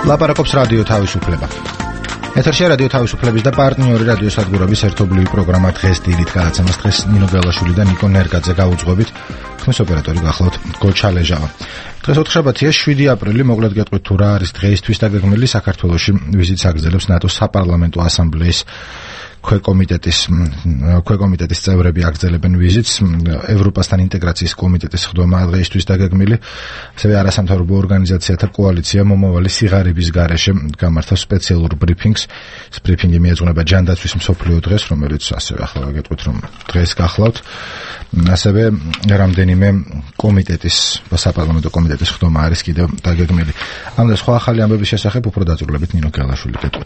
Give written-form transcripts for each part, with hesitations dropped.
ლაპარაკობს რადიო თავისუფლება. ეთერში რადიო თავისუფლების და პარტნიორი რადიო სადგურების ერთობლივი პროგრამა დღეს დილით გადაცემას დღეს ნინო გელაშვილი და ნიკო ნერგაძე გაუძღვებით. ხმის ოპერატორი გახლავთ გოჩალეჟავა. დღეს 4-შაბათია 7 აპრილი. მოკლედ გეტყვით თუ რა არის დღეისთვის დაგეგმილი. საქართველოში ვიზიტს აგრძელებს ნატოს საპარლამენტო ასამბლეის ქვეკომიტეტის წევრები აგრძელებენ ვიზიტს. ევროპასთან ინტეგრაციის კომიტეტის ხდომა დღეისთვის დაგეგმილი. ასევე არასამთავრობო ორგანიზაციათა კოალიცია მომავალი სიღარიბის გარეშე გამართავს სპეციალურ ბრიფინგს. ეს ბრიფინგი მიეძღვნება ჯანდაცვის მსოფლიო დღეს, რომელიც ასევე ახლა გეტყვით რომ დღეს გახლავთ. ასევე რამდენიმე კომიტეტის საპარლამენტო კომიტეტის ხდომა არის კიდევ დაგეგმილი. ამ და სხვა ახალი ამბების შესახებ უფრო დაწვრილებით ნინო გელაშვილი გეტყვით.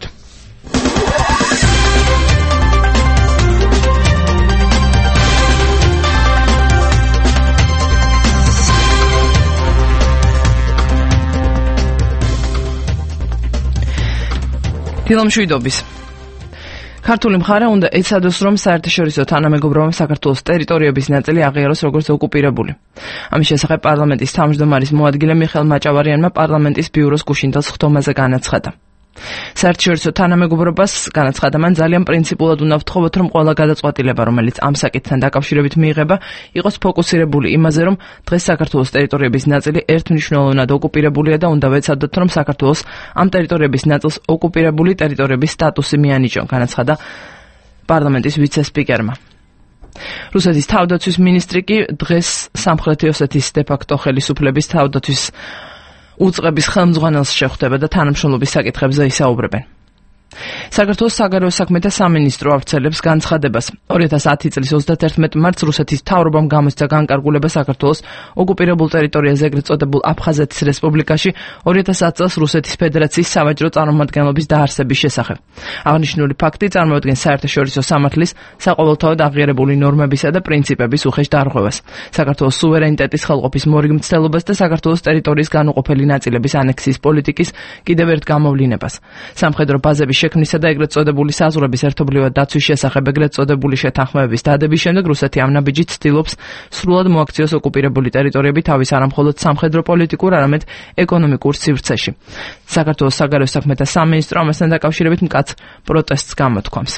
დილამშვიდობის. ქართული მხარე უნდა ეცადოს, რომ საერთაშორისო თანამეგობრობამ საქართველოს ტერიტორიების ნაწილი აღიაროს როგორც ოკუპირებული. ამის შესახებ პარლამენტის თავმჯდომარის მოადგილე მიხეილ მაჭავარიანმა პარლამენტის ბიუროს გუშინდელს ხდომაზე განაცხადა. საერთაშორისო თანამეგობრობას განაცხადა მან ძალიან პრინციპულად უნდა ვთხოვოთ, რომ ყველა გადაწყვეტილება, რომელიც ამ საკითხთან დაკავშირებით მიიღება, იყოს ფოკუსირებული იმაზე, რომ დღეს საქართველოს ტერიტორიების ნაწილი ერთმნიშვნელოვნად ოკუპირებულია და უნდა ვეცადოთ, რომ საქართველოს ამ ტერიტორიების ნაწილს ოკუპირებული ტერიტორიების სტატუსი მიანიჭონ, განაცხადა პარლამენტის ვიცე-სპიკერმა. რუსეთის თავდაცვის მინისტრი კი დღეს სამხრეთი ოსეთის დე-ფაქტო ხელისუფლების თავდაცვის უწყების ხელმძღვანელს შეხვდება და თანამშრომლობის საკითხებზე ისაუბრებენ. საქართველოს საგარეო საქმეთა სამინისტრო ავრცელებს განცხადებას. 2010 წლის 31 მარტს რუსეთის მთავრობამ გამოსცა განკარგულება საქართველოს ოკუპირებულ ტერიტორიაზე ეგრეთ წოდებულ აფხაზეთის რესპუბლიკაში 2010 წელს რუსეთის ფედერაციის სავაჭრო წარმომადგენლობის დაარსების შესახებ. აღნიშნული ფაქტი წარმოადგენს საერთაშორისო სამართლის საყოველთაოდ აღიარებული ნორმებისა და პრინციპების უხეშ დარღვევას, საქართველოს სუვერენიტეტის ხელყოფის მორიგმცდელობას და საქართველოს ტერიტორიის განუყოფელი ნაწილების ანექსიის პოლიტიკის კიდევ ერთ გამოვლინებას. სამხედრო ბაზების შექმნისა და ეგრეთ წოდებული საზღვრების ერთობლივად დაცვის შესახებ ეგრეთ წოდებული შეთანხმებების დადების შემდეგ რუსეთი ამ ნაბიჯით ცდილობს სრულად მოაქციოს ოკუპირებული ტერიტორიები თავის არამხოლოდ სამხედრო პოლიტიკურ, არამედ ეკონომიკურ სივრცეში. საქართველოს საგარეო საქმეთა სამინისტრო ამასთან დაკავშირებით მკაცრ პროტესტს გამოთქვამს.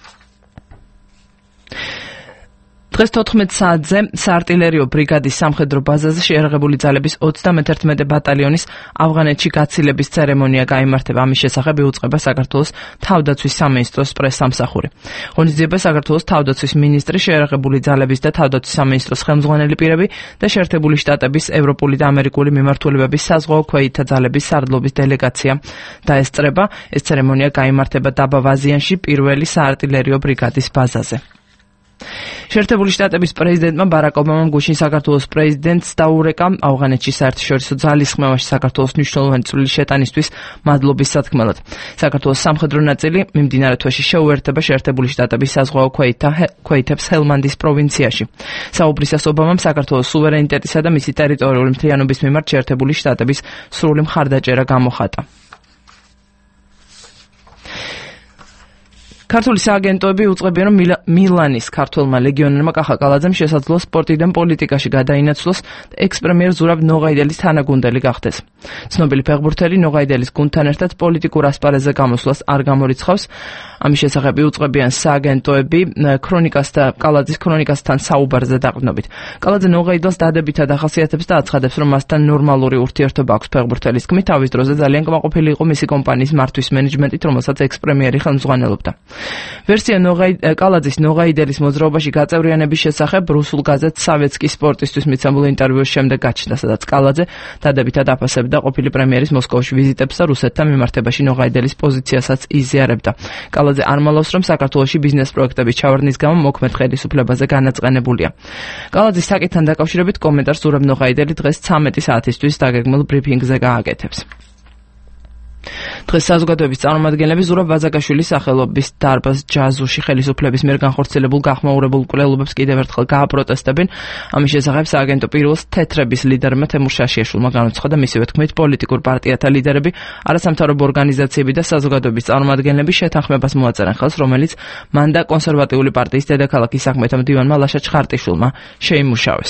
დღეს 14 საათზე საარტილერიო ბრიგადის სამხედრო ბაზაზე შეიარაღებული ძალების 31 ბატალიონის ავღანეთში გაცილების ცერემონია გაიმართება. ამის შესახებ იუწყება საქართველოს თავდაცვის სამინისტროს პრესსამსახური. ღონისძიება საქართველოს თავდაცვის მინისტრი, შეიარაღებული ძალების და თავდაცვის სამინისტროს ხელმძღვანელი პირები და შეერთებული შტატების, ევროპული და ამერიკული მიმართულებების საზღვაო ქვეითთა ძალების სარდლობის დელეგაცია დაესწრება. ეს ცერემონია გაიმართება დაბა ვაზიანში პირველი საარტილერიო ბრიგადის ბაზაზე. შეერთებული შტატების პრეზიდენტმა ბარაკ ობამამ გუშინ საქართველოს პრეზიდენტს დაურეკა ავღანეთში საერთაშორისო ძალისხმევაში საქართველოს მნიშვნელოვანი წვლილი შეტანისთვის მადლობის სათქმელად. საქართველოს სამხედრო ნაწილი მიმდინარე თვეში შეუერთდება შეერთებული შტატების საზღვაო ქვეითებს ჰელმანდის პროვინციაში. საუბრისას ობამამ საქართველოს სუვერენიტეტისა და მისი ტერიტორიული მთლიანობის მიმართ შეერთებული შტატების სრული მხარდაჭერა გამოხატა. ქართული სააგენტოები უწყებიან, რომ მილანის ქართველმა ლეგიონერმა კახა კალაძემ შესაძლოა სპორტიდან პოლიტიკაში გადაინაცვლოს ექს-პრემიერ ზურაბ ნოღაიდელის თანაგუნდელი გახდეს. ცნობილი ფეხბურთელი ნოღაიდელის გუნდთან ერთად პოლიტიკურ ასპარეზზე გამოსვლას არ გამორიცხავს. ამის შესახებ უწყებიან სააგენტოები კალაძის ქრონიკასთან საუბარზე დაყრდნობით. კალაძე ნოღაიდელს დადებითად ახასიათებს და აცხადებს, რომ მასთან ნორმალური ურთიერთობა აქვს. ფეხბურთელის თქმით, თავის დროზე ძალიან კმაყოფილი იყო მისი კომპანიის მართვის მენეჯმენტით, რომელსაც ექს-პრემიერი ხელმძღვანელობდა. ვერსია კალაძის ნოღაიდელის მოძრაობაში გაწევრიანების შესახებ რუსულ გაზეთ სავეტსკი სპორტისთვის მიცემულ ინტერვიუს შემდეგ გაჩნდა, სადაც კალაძე დადებითად აფასებდა ყოფილი პრემიერის მოსკოვში ვიზიტებს და რუსეთთან მიმართებაში ნოღაიდელის პოზიციასაც იზიარებდა. კალაძე არ მალავს, რომ საქართველოში ბიზნეს პროექტების ჩავარდნის გამო მოქმედ ხელისუფლებაზე განაწყენებულია. კალაძის საკითხთან დაკავშირებით კომენტარს ზურაბ ნოღაიდელი დღეს 13 საათისთვის დაგეგმილ ბრიფინგზე გააკეთებს. დღეს საზოგადოების წარმომადგენლები ზურაბ ვაზაგაშვილის სახელობის დარბაზ ჯაზუში ხელისუფლების მიერ განხორციელებულ გახმაურებულ კვლელობებს კიდევ ერთხელ გააპროტესტებენ. ამის შესახებ სააგენტო პირველს თეთრების ლიდერმა თემურ შაშიაშვილმა განუცხადა, მისივე თქმით, პოლიტიკურ პარტიათა ლიდერები, არასამთავრობო ორგანიზაციები და საზოგადოების წარმომადგენლები შეთანხმებას მოაწერენ ხელს, რომელიც მან და კონსერვატიული პარტიის დედაქალაქის საქმეთა მდივანმა ლაშა ჩხარტიშვილმა შეიმუშავეს.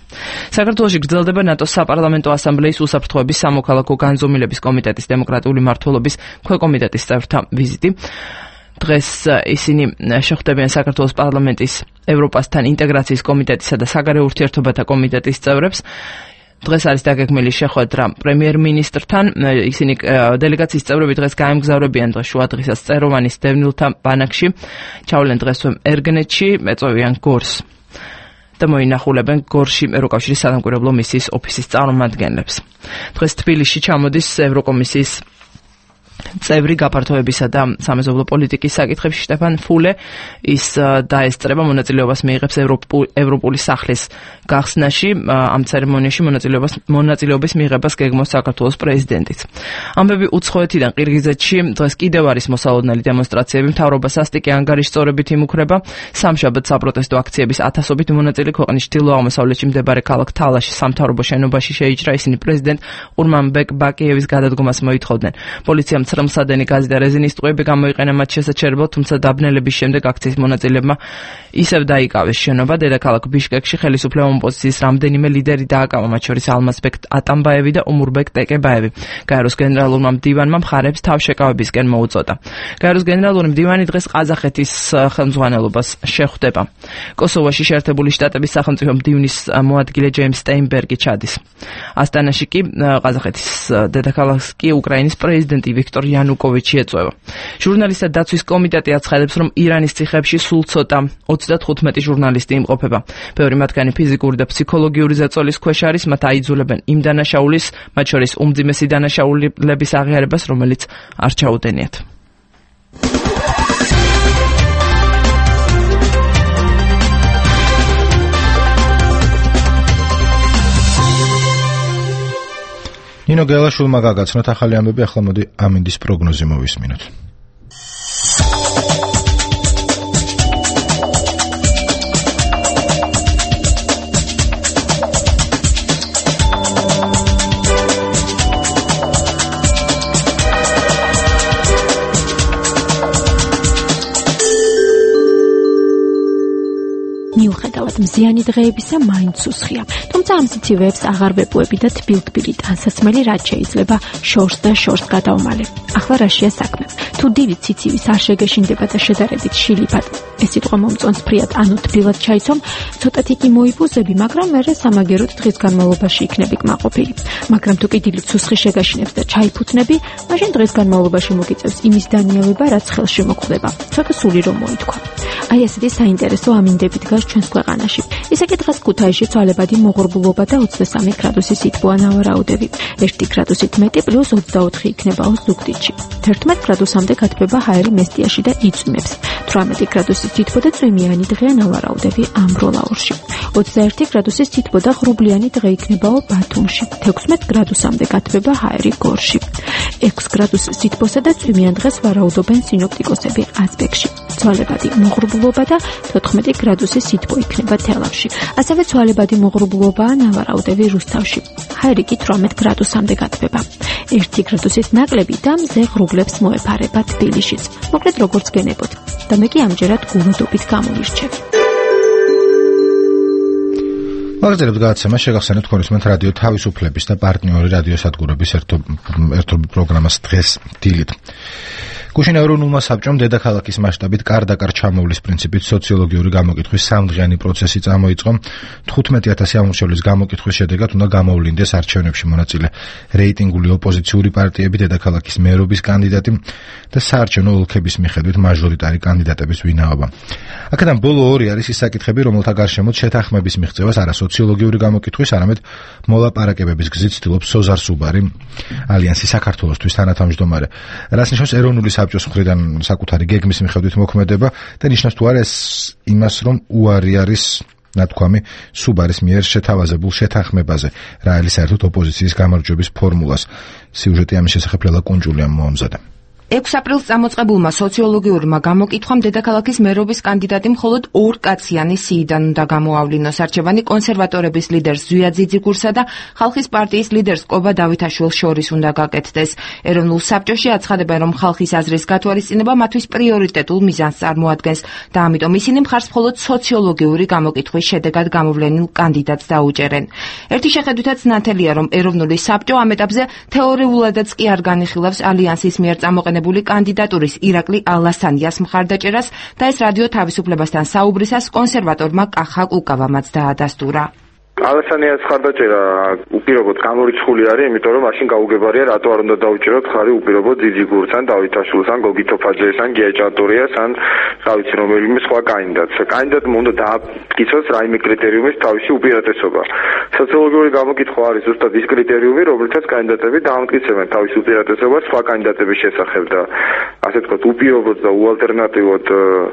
საქართველოში გრძელდება ნატოს საპარლამენტო ასამბლეის უსაფრთხოების სამოქალაქო განზომილების კომიტეტის დემოკრატიული მმართველობის ქვეკომიტეტის წევრთა ვიზიტი. დღეს ისინი შეხვდებიან საქართველოს პარლამენტის ევროპასთან ინტეგრაციის კომიტეტისა და საგარეო ურთიერთობათა კომიტეტის წევრებს. დღეს არის დაგეგმილი შეხვედრა პრემიერ-მინისტრთან. ისინი დელეგაციის წევრები დღეს გაემგზავრებიან შუადღისას წეროვანის დევნილთა ბანაკში. ჩავლენ დღესვე ერგნეთში, ეწევიან გორს და მოინახულებენ გორში ევროკავშირის სადამკვირვებლო მისიის ოფისის წარმომადგენლებს. დღეს თბილისში ჩამოდის ევროკომისიის წევრი გაფართოებისა და სამეზობლო პოლიტიკის საკითხებში შტეფან ფულე. ის დაესწრება მონაწილეობას მიიღებს ევროპული სახლის გახსნაში. ამ ცერემონიაში მონაწილეობის მიიღებას გეგმავს საქართველოს პრეზიდენტიც. ამბები უცხოეთიდან ყირგიზეთში დღეს კიდევ არის მოსალოდნელი დემონსტრაციები. მთავრობა სასტიკი ანგარიშწორებით იმუქრება. სამშაბათ საპროტესტო აქციების ათასობით მონაწილე ქვეყნის ჩრდილო-აღმოსავლეთში მდებარე ქალაქ თალაში სამთავრობო შენობაში შეიჭრა. ისინი პრეზიდენტ ყურმანბეკ ბაკიევის გადადგომას მოითხოვდნენ. პოლიციამ ცრემლსადენი გაზი და რეზინის ტყვეები გამოიყენა მათ შესაჩერებლად, თუმცა დაბნელების შემდეგ აქციის მონაწილეებმა ისევ დაიკავეს შენობა. დედაქალაქ ბიშკეკში ხელისუფლება ოპოზიციის რამდენიმე ლიდერი დააკავა, მათ შორის ალმაზბეკ ატამბაევი და უმურბეკ ტეკებაევი. გაეროს გენერალურმა მდივანმა მხარეებს თავშეკავებისკენ მოუწოდა. გაეროს გენერალური მდივანი დღეს ყაზახეთის ხელმძღვანელობას შეხვდება. კოსოვოში შეერთებული შტატების სახელმწიფო მდივნის მოადგილე ჯეიმს სტეინბერგი ჩადის. ასტანაში კი ყაზახეთის დედაქალაქს კი უკრაინის პრეზიდენტი ვიქტორ იანუკოვიჩი ეწევა. ჟურნალისტთა დაცვის კომიტეტი აცხადებს, რომ ირანის ციხეებში სულ ცოტა 35 ჟურნალისტი იმყოფება. ბევრი მათგანი ფიზიკური და ფსიქოლოგიური ზეწოლის ქვეშ არის, მათ აიძულებენ იმ დანაშაულის, მათ შორის უმძიმესი დანაშაულების აღიარებას, რომელიც არ ჩაუდენიათ. ნინო გელაშვილმა გაგაცნოთ ახალი ამბები, ახლა მოდი ამინდის პროგნოზი მოვისმინოთ. მიუხედავად მზიანი დღეებისა, მაინც უსხია. თუმცა ამ სიცივეებს აღარ ვეპუები და თბილ-თბილი ტანსაცმელი რაც შეიძლება შორს და შორს გადავმალე. ახლა რაშია საქმე? თუ დილით სიცივის არ შეგეშინდება და შედარებით შილიფად, ეს სიტყვა მომწონს ფრიად, ანუ თბილად ჩაიცომ, ცოტათი კი მოიფუზები, მაგრამ მერე სამაგეროდ დღის განმავლობაში იქნები კმაყოფილი. მაგრამ თუ კი დილით სუსხი შეგაშინებს და ჩაიფუთნები, მაშინ დღის განმავლობაში მოგიწევს იმის დანიელება, რაც ხელში მოხვდება. ცოტა სული რომ მოითქვა. აი ესეთი საინტერესო ამინდები დგას ჩვენს ქვეყანაში. ისე კი დღეს ქუთაისში ცვალებადი მოღრუბლობა და 23 გრადუსი სითბოა ნავარაუდები. 1 გრადუსით მეტი პლუს 24 იქნება ზუგდიდში. 11 გრადუსამდე გათბება ჰაერი მესტიაში და იწვიმებს. 18 გრადუსის სითბო და წვიმიანი დღეა ნავარაუდები ამბროლაურში. 21 გრადუსის სითბო და ღრუბლიანი დღე იქნებაო ბათუმში. 16 გრადუსამდე გათბება ჰაერი გორში. 6 გრადუსის სითბოსა და წვიმიან დღეს ვარაუდობენ სინოპტიკოსები აზბეკში. ცვალებადი მოღრუბლობა და 14 გრადუსის სითბო იქნება თელავში. ასევე ცვალებადი მოღრუბლობაა ნავარაუდები რუსთავში. ჰაერი კი 18 გრადუსამდე გათბება. 1 გრადუსის ნაკლები და მზე ღრუბლებს მოეფარება თბილისშიც. მოკლედ როგორც გენებოთ. და მე კი ამჯერად გულოდობით გამოვირჩევ. მაგალითად გადაცემა შეგახსენებთ თქვენისმენთ რადიო თავისუფლების და პარტნიორი რადიოსადგურების ერთობ პროგრამას დღეს დილით. გუშინ ეროვნულმა საბჭომ დედაქალაქის მასშტაბით კარდაკარ ჩამოვლის პრინციპით სოციოლოგიური გამოკითხვის სამდღიანი პროცესი წამოიწყო. 15,000 ამომრჩევლის გამოკითხვის შედეგად უნდა გამოვლინდეს არჩევნებში მონაწილე რეიტინგული ოპოზიციური პარტიები, დედაქალაქის მერობის კანდიდატი და საარჩევნო ოლქების მიხედვით მაჟორიტარი კანდიდატების ვინაობა. აქედან ბოლო ორი არის ის საკითხები, რომელთა გარშემოთ შეთანხმების მიღწევას არა სოციოლოგიური გამოკითხვის, არამედ მოლაპარაკებების გზით ცდილობს სოზარ სუბარი, ალიანსი საქართველოსთვის თანათავმჯდომარე. რაც ნიშნავს ეროვნული საბჭოს მხრიდან საკუთარი გეგმის მიხედვით მოქმედება და ნიშნავს თუ არა ეს იმას, რომ უარი არის ნათქვამი სუბარის მიერ შეთავაზებულ შეთანხმებაზე, რა არის საერთოდ ოპოზიციის გამარჯვების ფორმულას. სიუჟეტი ამის შესახებ ლელა კუნჯულიამ მოამზადა. 6 აპრილს წამოწყებულმა სოციოლოგიურმა გამოკითხვამ დედაქალაქის მერობის კანდიდატი მხოლოდ 2 კაციანი სიიდან უნდა გამოავლინოს. არჩევანი კონსერვატორების ლიდერს ზვია ძიძიგურსა და ხალხის პარტიის ლიდერს კობა დავითაშვილს შორის უნდა გაკეთდეს. ეროვნულ საბჭოში აცხადებენ, რომ ხალხის აზრის გათვალისწინება მათთვის პრიორიტეტულ მიზანს წარმოადგენს და ამიტომ ისინი მხარს მხოლოდ სოციოლოგიური გამოკითხვის შედეგად გამოვლენილ კანდიდატს დაუჭერენ. ერთი შეხედვითაც ნათელია, რომ ეროვნული საბჭო ამ ეტაპზე თეორიულადაც კი არ განიხილავს ალიანსის მიერ წამოყენებული კანდიდატურის ირაკლი ალასანიას მხარდაჭერას და ეს რადიო თავისუფლებასთან საუბრისას კონსერვატორმა კახა კუკავამაც დაადასტურა. ალასანიას მხარდაჭერა უპირობოდ გამორიცხული არის, იმიტომ რომ მაშინ გაუგებარია, რატო არ უნდა დაუჭიროთ ხარი უპირობოდ ძიძიგურს ან დავითაშვილს ან გოგი თოფაძეს ან გია ჭანტურიას ან რა ვიცი რომელიმე სხვა კანდიდატს. კანდიდატმა უნდა დააკისოს რაიმე კრიტერიუმის თავისი უპირატესობა. სოციოლოგიური გამოკითხვა არის ზუსტად ის კრიტერიუმი, რომლითაც კანდიდატები დაამტკიცებენ თავის უპირატესობას სხვა კანდიდატების შესახებ და ასე ვთქვათ, უპირობოდ და უალტერნატივოდ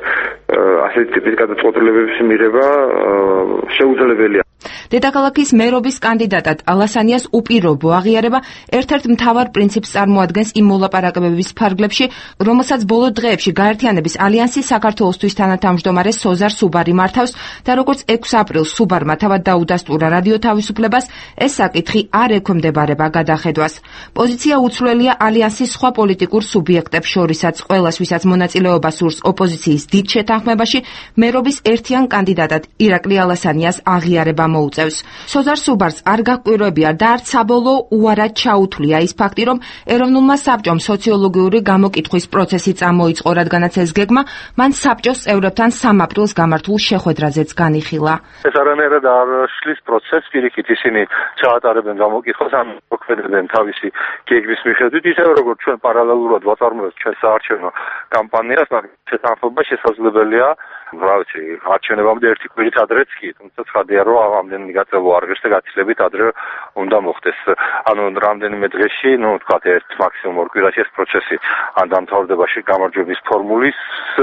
ასეთი ტიპის გადაწყვეტილებების მიღება შეუძლებელია. დედაქალაქის მერობის კანდიდატად ალასანიას უპირობო აღიარება ერთ-ერთ მთავარ პრინციპს წარმოადგენს იმ მოლაპარაკებების ფარგლებში, რომელსაც ბოლო დღეებში გაერთიანების ალიანსი საქართველოსთვის თანათავმჯდომარე სოზარ სუბარი მართავს და როგორც 6 აპრილს სუბარმა თავად დაუდასტურა რადიო თავისუფლებას, ეს საკითხი არ ექვემდებარება გადახედვას. პოზიცია უცვლელია ალიანსის სხვა პოლიტიკურ სუბიექტებს შორისაც, ყველას ვისაც მონაწილეობა სურს ოპოზიციის დიდ შეთანხმებაში, მერობის ერთიან კანდიდატად ირაკლი ალასანიას აღიარება მოუწევს. სოზარ სუბარს არ გაკვირვებია და არც საბოლოო უარად ჩაუთვლია ის ფაქტი, რომ ეროვნულმა საბჭომ სოციოლოგიური გამოკითხვის პროცესი წამოიწყო, რადგანაც ეს გეგმა მან საბჭოს წევრებთან 3 აპრილს გამართულ შეხვედრაზეც განიხილა. ეს არანაირად არ შლის პროცესს, პირიქით ისინი ჩაატარებენ გამოკითხვას, ან მოქმედებენ თავისი გეგმის მიხედვით, ისე როგორც ჩვენ პარალელურად ვაწარმოებთ ჩვენ საარჩევნო კამპანიას, მაგრამ შეთანხმება შესაძლებელია რა ვიცი, არჩევნებამდე ერთი კვირით ადრეც კი, თუმცა ცხადია, რომ ამდენი გაწევო არ ღირს და გაცილებით ადრე უნდა მოხდეს. ანუ რამდენიმე დღეში, ვთქვათ, ერთ მაქსიმუმ 2 კვირაში ეს პროცესი ან დამთავრდებაში გამარჯვების ფორმულის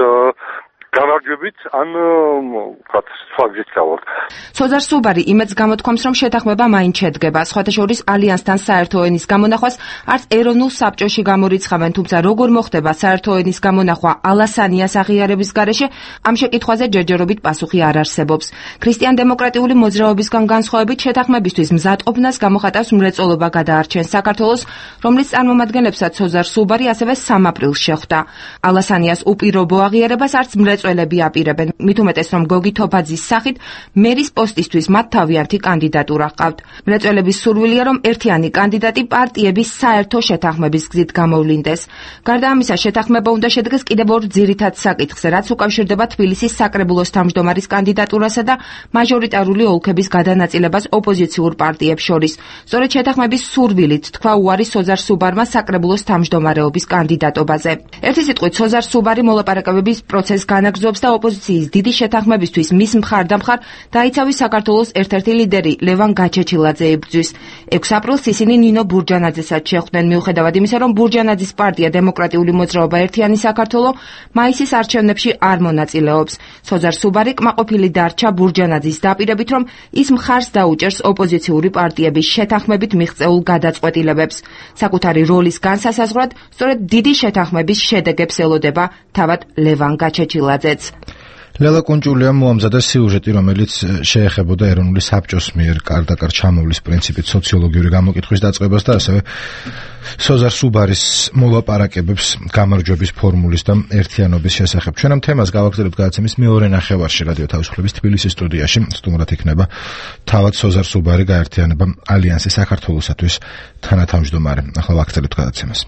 გამარჯვებით, ან ვთქვათ, სხვა გზით წავართ. სოზარ სუბარი იმედს გამოთქვამს, რომ შეთანხმება მაინც შედგება. სხვათა შორის ალიანსთან საერთო ენის გამონახვას არც ეროვნულ საბჭოში გამორიცხავენ, თუმცა როგორ მოხდება საერთო ენის გამონახვა ალასანიას აღიარების გარეშე, ამ შეკითხვაზე ჯერჯერობით პასუხი არ არსებობს. ქრისტიან-დემოკრატიული მოძრაობისგან განსხვავებით შეთანხმებისთვის მზადყოფნას გამოხატავს მრეწველობა გადაარჩენს საქართველოს, რომლის წარმომადგენლებსაც სოზარ სუბარი ასევე 3 აპრილს შეხვდა. ალასანიას უპირობო აღიარებას არც მრეწველები აპირებენ, მით უმეტეს რომ გოგი თოფაძის სახით მერის პოსტისთვის მათ თავიანთი კანდიდატურა ჰყავთ. მრეწველების სურვილია, რომ ერთიანი კანდიდატი პარტიების საერთო შეთანხმების გზით გამოვლინდეს. გარდა ამისა, შეთანხმება უნდა შედგეს კიდევ 2 ძირითად საკითხზე, რაც უკავშირდება თბილისის საკრებულოს თავმჯდომარის კანდიდატურასა და მაჟორიტარული ოლქების გადანაწილებას ოპოზიციურ პარტიებს შორის. სწორედ შეთანხმების სურვილით თქვა უარი სოზარ სუბარმა საკრებულოს თავმჯდომარეობის კანდიდატობაზე. ერთი სიტყვით, სოზარ სუბარი მოლაპარაკებების პროცესს განაგრძობს და ოპოზიციის დიდი შეთანხმებისთვის მის მხარდამხარ დაიცავის საქართველოს ერთ-ერთი ლიდერი ლევან გაჩეჩილაძე იბრძვის. 6 აპრილს ისინი ნინო ბურჯანაძესაც შეხვდნენ, მიუხედავად იმისა, რომ ბურჯანაძის პარტია დემოკრატიული მოძრაობა ერთიანი საქართველო მაისის არჩევნებში არ მონაწილეობს. სოზარ სუბარი კმაყოფილი დარჩა ბურჯანაძის დაპირებით, რომ ის მხარს დაუჭერს ოპოზიციური პარტიების შეთანხმებით მიღწეულ გადაწყვეტილებებს. საკუთარი როლის განსასაზღვრად სწორედ დიდი შეთანხმების შედეგებს ელოდება თავად ლევან გაჩეჩილაძეც. ლელა კუნჭულიამ მოამზადა სიუჟეტი, რომელიც შეეხებოდა ეროვნული საბჭოს მიერ კარდაკარ ჩამოვლის პრინციპით სოციოლოგიური გამოკითხვის დაწყებას და ასევე სოზარ სუბარის მოლაპარაკებებს გამარჯვების ფორმულის და ერთიანობის შესახებ. ჩვენ ამ თემას გავაგრძელებთ გადაცემის მეორე ნახევარში რადიო თავისუფლების თბილისის სტუდიაში. სტუმრად იქნება თავად სოზარ სუბარი, გაერთიანება ალიანსი საქართველოსათვის თანათავმჯდომარე. ახლა ვაგრძელებთ გადაცემას.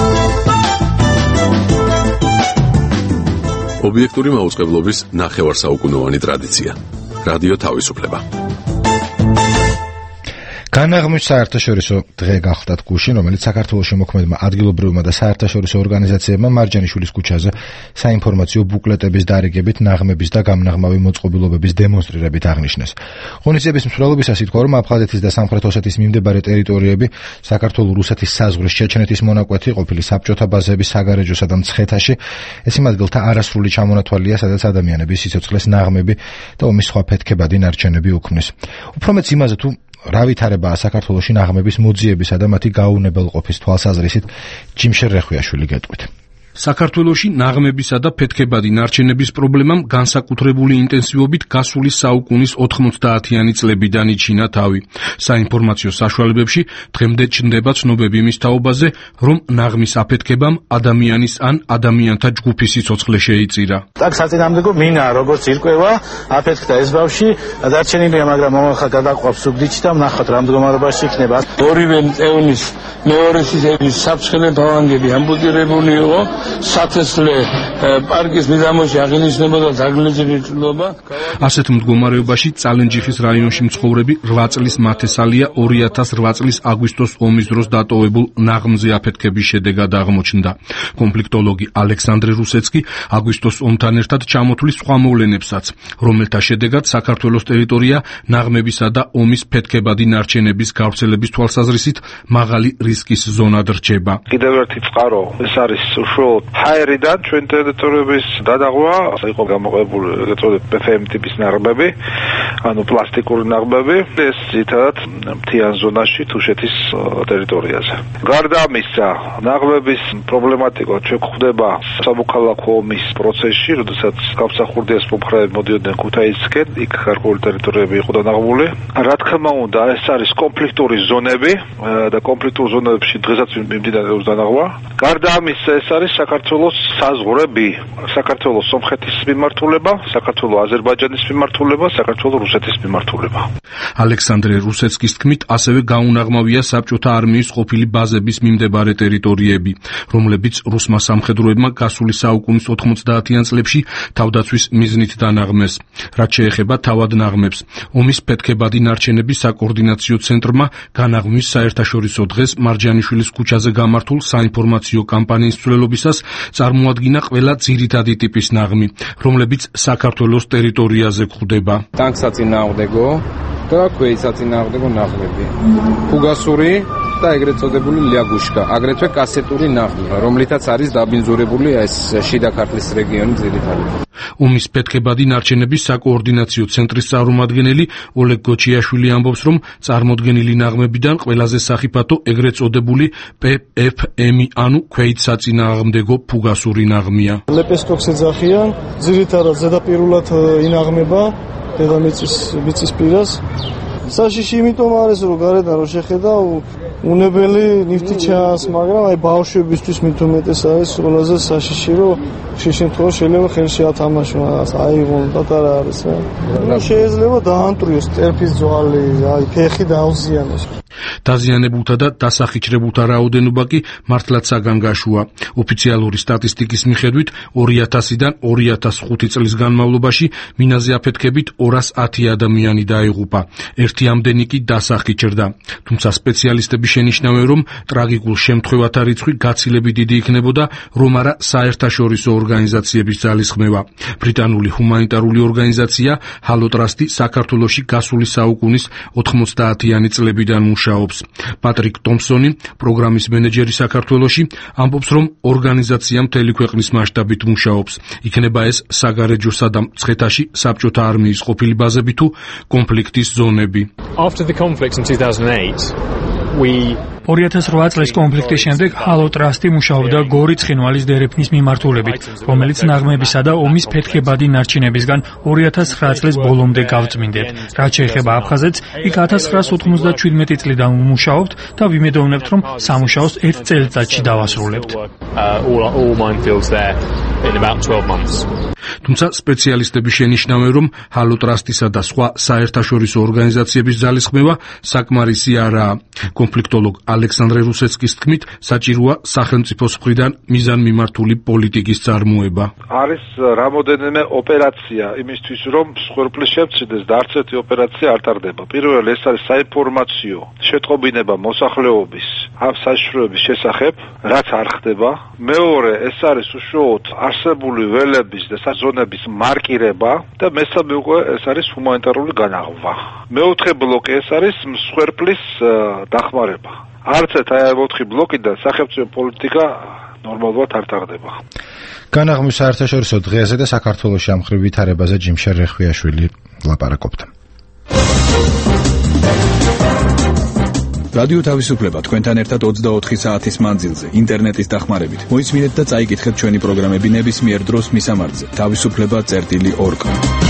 ობიექტური მაუწყებლობის ნახევარსაუკუნოვანი ტრადიცია. რადიო თავისუფლება. განაღმვის საერთაშორისო დღე გახდათ გუშინ, რომელიც საქართველოში მოქმედმა ადგილობრივმა და საერთაშორისო ორგანიზაციებმა მარჯანიშვილის ქუჩაზე საინფორმაციო ბუკლეტების დარიგებით, ნაღმების და გამნაღმავი მოწყობილობების დემონსტრირებით აღნიშნეს. ღონისძიების მსვლელობისას ითქვა, რომ აფხაზეთის და სამხრეთ ოსეთის მიმდებარე ტერიტორიები, საქართველო-რუსეთის საზღვრის, ჩეჩნეთის მონაკვეთი, ყოფილი საბჭოთა ბაზები საგარეჯოსა და მცხეთაში, ეს იმ ადგილთა არასრული ჩამონათვალია, სადაც ადამიანების სიცოცხლეს ნაღმები და ომის სხვა ფეთქებადი ნარჩენები უქმნის. უფრო მეც იმაზე, თუ რა ვითარებაა საქართველოში ნაღმების მოძიებისა და მათი გაუნებელყოფის თვალსაზრისით, ჯიმშერ რეხვიაშვილი გეტყვით. საქართველოში ნაღმებისა და ფეთქებადი ნარჩენების პრობლემამ განსაკუთრებული ინტენსივობით გასული საუკუნის 90-იანი წლებიდან იჩინა თავი. საინფორმაციო საშუალებებში დღემდე ჩნდება ცნობები იმის თაობაზე, რომ ნაღმის აფეთქებამ ადამიანის ან ადამიანთა ჯგუფის სიცოცხლე შეიწირა. აქ საწინააღმდეგო მინა როგორც ირკვევა, აფეთქდა ეს ბავშვი, დარჩენილია, მაგრამ მომახა გადაყვავს სუგდიჩი და ნახოთ რა მდგომარეობაში იქნება. ორივე წევნის მეორე სისტემის საფრთხე ფალანგები ამპუტირებული იყო. სათესლე პარკის მიდამოში აღინიშნებოდა დაგლეჯების წლობა. ასეთ მდგომარეობაში წალენჯიხის რაიონში მცხოვრები 8 წლის მათესალია 2008 წლის აგვისტოს ომის დროს დატოვებულ ნაღმზე აფეთქების შედეგად აღმოჩნდა. კონფლიქტოლოგი ალექსანდრე რუსეცკი აგვისტოს ომთან ერთად ჩამოთვლის სხვა მოვლენებსაც, რომელთა შედეგად საქართველოს ტერიტორია ნაღმებისა და ომის ფეთქებადი ნარჩენების გავრცელების თვალსაზრისით მაღალი რისკის ზონად რჩება. კიდევ ერთი წყარო ეს არის უშუალოდ ჰაერიდან ჩვენ ტერიტორიების დადაღვა, იყო გამოყენებული ეგრეთ PFM ტიპის ნაღმები, ანუ პლასტიკური ნაღმები, ეს ძირითადად მთიან ზონაში თუშეთის ტერიტორიაზე. გარდა ამისა, ნაღმების პრობლემატიკა ჩვენ გვხვდება სამოქალაქო ომის პროცესში, როდესაც გამსახურდიას მომხრეები მოდიოდნენ ქუთაისისკენ, იქ გარკვეული ტერიტორიები იყო დანაღმული. რა თქმა უნდა, ეს არის კონფლიქტური ზონები და კონფლიქტურ ზონებში დღესაც მიმდინარეობს დანაღვა. გარდა ამისა, ეს არის საქართველოს საზღვრები, საქართველოს სომხეთის მიმართულება, საქართველოს აზერბაიჯანის მიმართულება, საქართველოს რუსეთის მიმართულება. ალექსანდრე რუსეცკის თქმით, ასევე გაუნაღმავია საბჭოთა არმიის ყოფილი ბაზების მიმდებარე ტერიტორიები, რომლებიც რუსმა სამხედროებმა გასული საუკუნის 90-იან წლებში თავდაცვის მიზნით დანაღმეს. რაც შეეხება თავად ნაღმებს, ომის ფეთქებადი ნარჩენების საკოორდინაციო ცენტრმა განაღმვის საერთაშორისო დღეს მარჯანიშვილის ქუჩაზე გამართულ საინფორმაციო კამპანიის ცვლილობისას წარმოადგინა ყველა ძირითადი ტიპის ნაღმი, რომლებიც საქართველოს ტერიტორიაზე გვხვდება. ტანკსაწინააღმდეგო და ქვეითსაწინააღმდეგო ნაღმები, ფუგასური და ეგრეთ წოდებული ლიაგუშკა, აგრეთვე კასეტური ნაღმი, რომლითაც არის დაბინძურებული ეს შიდა ქართლის რეგიონი ძირითადად. ომის ფეთქებადი ნარჩენების საკოორდინაციო ცენტრის წარმომადგენელი ოლეგ გოჩიაშვილი ამბობს, რომ წარმოდგენილი ნაღმებიდან ყველაზე სახიფათო ეგრეთ წოდებული PFM-ი, ანუ ქვეითსაწინააღმდეგო ფუგასური ნაღმია. ლეპესტოქს ეძახიან, ძირითადად ზედაპირულად ინაღმება დედამიწის პირას. საშიში იმიტომ არის, რომ გარედან რო შეხედა უნებელი ნივთი ჩანს, მაგრამ აი ბავშვებისთვის მით უმეტეს არის ყველაზე საშიში, რომ ხშირ შემთხვევაში შეიძლება ხელში ათამაშო, აიღონ პატარა არის რა. ნუ შეიძლება დაანტრიოს წერფის ძვალი, აი ფეხი დაუზიანოს. დაზიანებულთა და დასახიჩრებულთა რაოდენობა კი მართლაც საგანგაშოა. ოფიციალური სტატისტიკის მიხედვით 2000-დან 2005 წლის განმავლობაში მინაზე აფეთქებით 210 ადამიანი დაიღუპა. ერთი ამდენი კი დასახიჩრდა. თუმცა სპეციალისტები შენიშნავენ, რომ ტრაგიკულ შემთხვევათა რიცხვი გაცილებით დიდი იქნებოდა, რომ არა საერთაშორისო ორგანიზაციების ძალისხმევა. ბრიტანული ჰუმანიტარული ორგანიზაცია ჰალო ტრასტი საქართველოში გასული საუკუნის 90-იანი წლებიდან მუშაობს. პატრიკ ტომსონი, პროგრამის მენეჯერი საქართველოში, ამბობს, რომ ორგანიზაცია მთელი ქვეყნის მასშტაბით მუშაობს. იქნება ეს საგარეჯოსა და მცხეთაში საბჭოთა არმიის ყოფილი ბაზები თუ კონფლიქტის ზონები. After the conflicts in 2008, 2008 წლის კონფლიქტის შემდეგ ჰალო ტრასტი მუშაობდა გორი ცხინვალის დერეფნის მიმართულებით, რომელიც ნაღმებისა და ომის ფეთქებადი ნარჩენებისგან 2009 წლის ბოლომდე გავწმინდეთ. რაც შეეხება აფხაზეთს, იქ 1997 წლიდან ვმუშაობთ და ვიმედოვნებთ, რომ სამუშაოს 1 წელიწადში დავასრულებთ. თუმცა სპეციალისტები შენიშნავენ, რომ ჰალო ტრასტისა და სხვა საერთაშორისო ორგანიზაციების ძალისხმევა საკმარისი არაა. კონფლიქტოლოგ ალექსანდრე რუსეცკის თქმით, საჭიროა სახელმწიფოს მხრიდან მიზანმიმართული პოლიტიკის წარმოება. არის რამოდენიმე ოპერაცია იმისთვის, რომ მსხვერპლი შემცირდეს და არც ერთი ოპერაცია არ ტარდება. პირველი ეს არის საინფორმაციო შეტყობინება მოსახლეობის ამ საშიშროების შესახებ, რაც არ ხდება. მეორე ეს არის უშუალოდ არსებული ველების და ზონების მარკირება და მესამე უკვე ეს არის ჰუმანიტარული განაღმვა. მეოთხე ბლოკი ეს არის მსხვერპლის დახმარება. არც ერთ აი 4 ბლოკიდან სახელმწიფო პოლიტიკა ნორმალურად არ ტარდება. განაღმვის საერთაშორისო დღეზე და საქართველოს ამ ხრივ ვითარებაზე ჯიმშარ რეხვიაშვილი ლაპარაკობდა. რადიო თავისუფლება თქვენთან ერთად 24 საათის მანძილზე ინტერნეტის დახმარებით. მოისმინეთ და წაიკითხეთ ჩვენი პროგრამები ნებისმიერ დროს მისამართზე. თავისუფლება.org.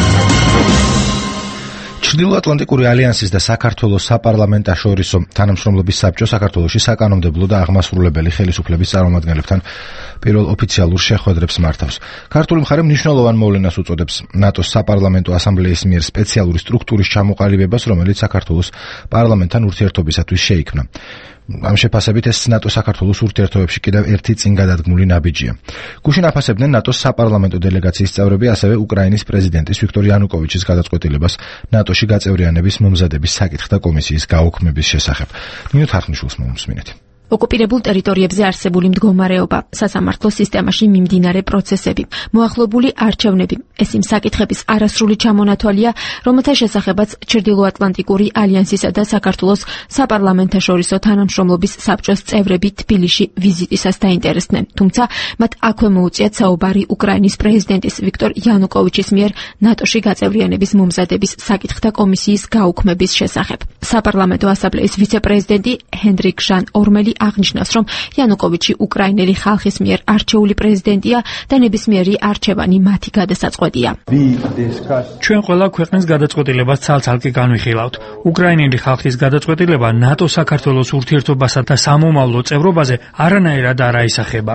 ჩრდილოატლანტიკური ალიანსის და საქართველოს საპარლამენტაშორისო თანამშრომლობის საბჭო საქართველოში საკანონმდებლო და აღმასრულებელი ხელისუფლების წარმომადგენლებთან პირველ ოფიციალურ შეხვედრებს მართავს. ქართული მხარე მნიშვნელოვან მოვლენას უწოდებს ნატოს საპარლამენტო ასამბლეის მიერ სპეციალური სტრუქტურის ჩამოყალიბებას, რომელიც საქართველოს პარლამენტთან ურთიერთობისათვის შეიქმნა. ამ შეფასებით ეს ნატოს საქართველოს ურთიერთობებში კიდევ ერთი წინგადადგმული ნაბიჯია. გუშინ აფასებდნენ ნატოს საპარლამენტო დელეგაციის წევრები ასევე უკრაინის პრეზიდენტის ვიქტორ იანუკოვიჩის გადაწყვეტილებას ნატოში გაწევრიანების მომზადების საკითხთა კომისიის გაუქმების შესახებ. ნინო თარხნიშვილს მომსმინეთ. ოკუპირებულ ტერიტორიებზე არსებული მდგომარეობა, სასამართლო სისტემაში მიმდინარე პროცესები, მოახლოებული არჩევნები, ეს იმ საკითხების არასრული ჩამონათვალია, რომელთა შესახებაც ჩრდილოატლანტიკური ალიანსისა და საქართველოს საპარლამენტაშორისო თანამშრომლობის საბჭოს წევრები თბილისში ვიზიტისას დაინტერესდნენ. თუმცა მათ აქვე მოუწიათ საუბარი უკრაინის პრეზიდენტის ვიქტორ იანუკოვიჩის მიერ ნატოში გაწევრიანების მომზადების საკითხთა კომისიის გაუქმების შესახებ. საპარლამენტო ასამბლეის ვიცე-პრეზიდენტი ჰენდრიკ ჟან ორმელი აღნიშნავს, რომ იანუკოვიჩი უკრაინელი ხალხის მიერ არჩეული პრეზიდენტია და ნებისმიერი არჩევანი მათი გადასაწყვეტია. ჩვენ ყველა ქვეყნის გადაწყვეტილებას ცალ-ცალკე განვიხილავთ. უკრაინელი ხალხის გადაწყვეტილება ნატო-საქართველოს ურთიერთობასა და სამომავლო წევრობაზე არანაირად არ აისახება.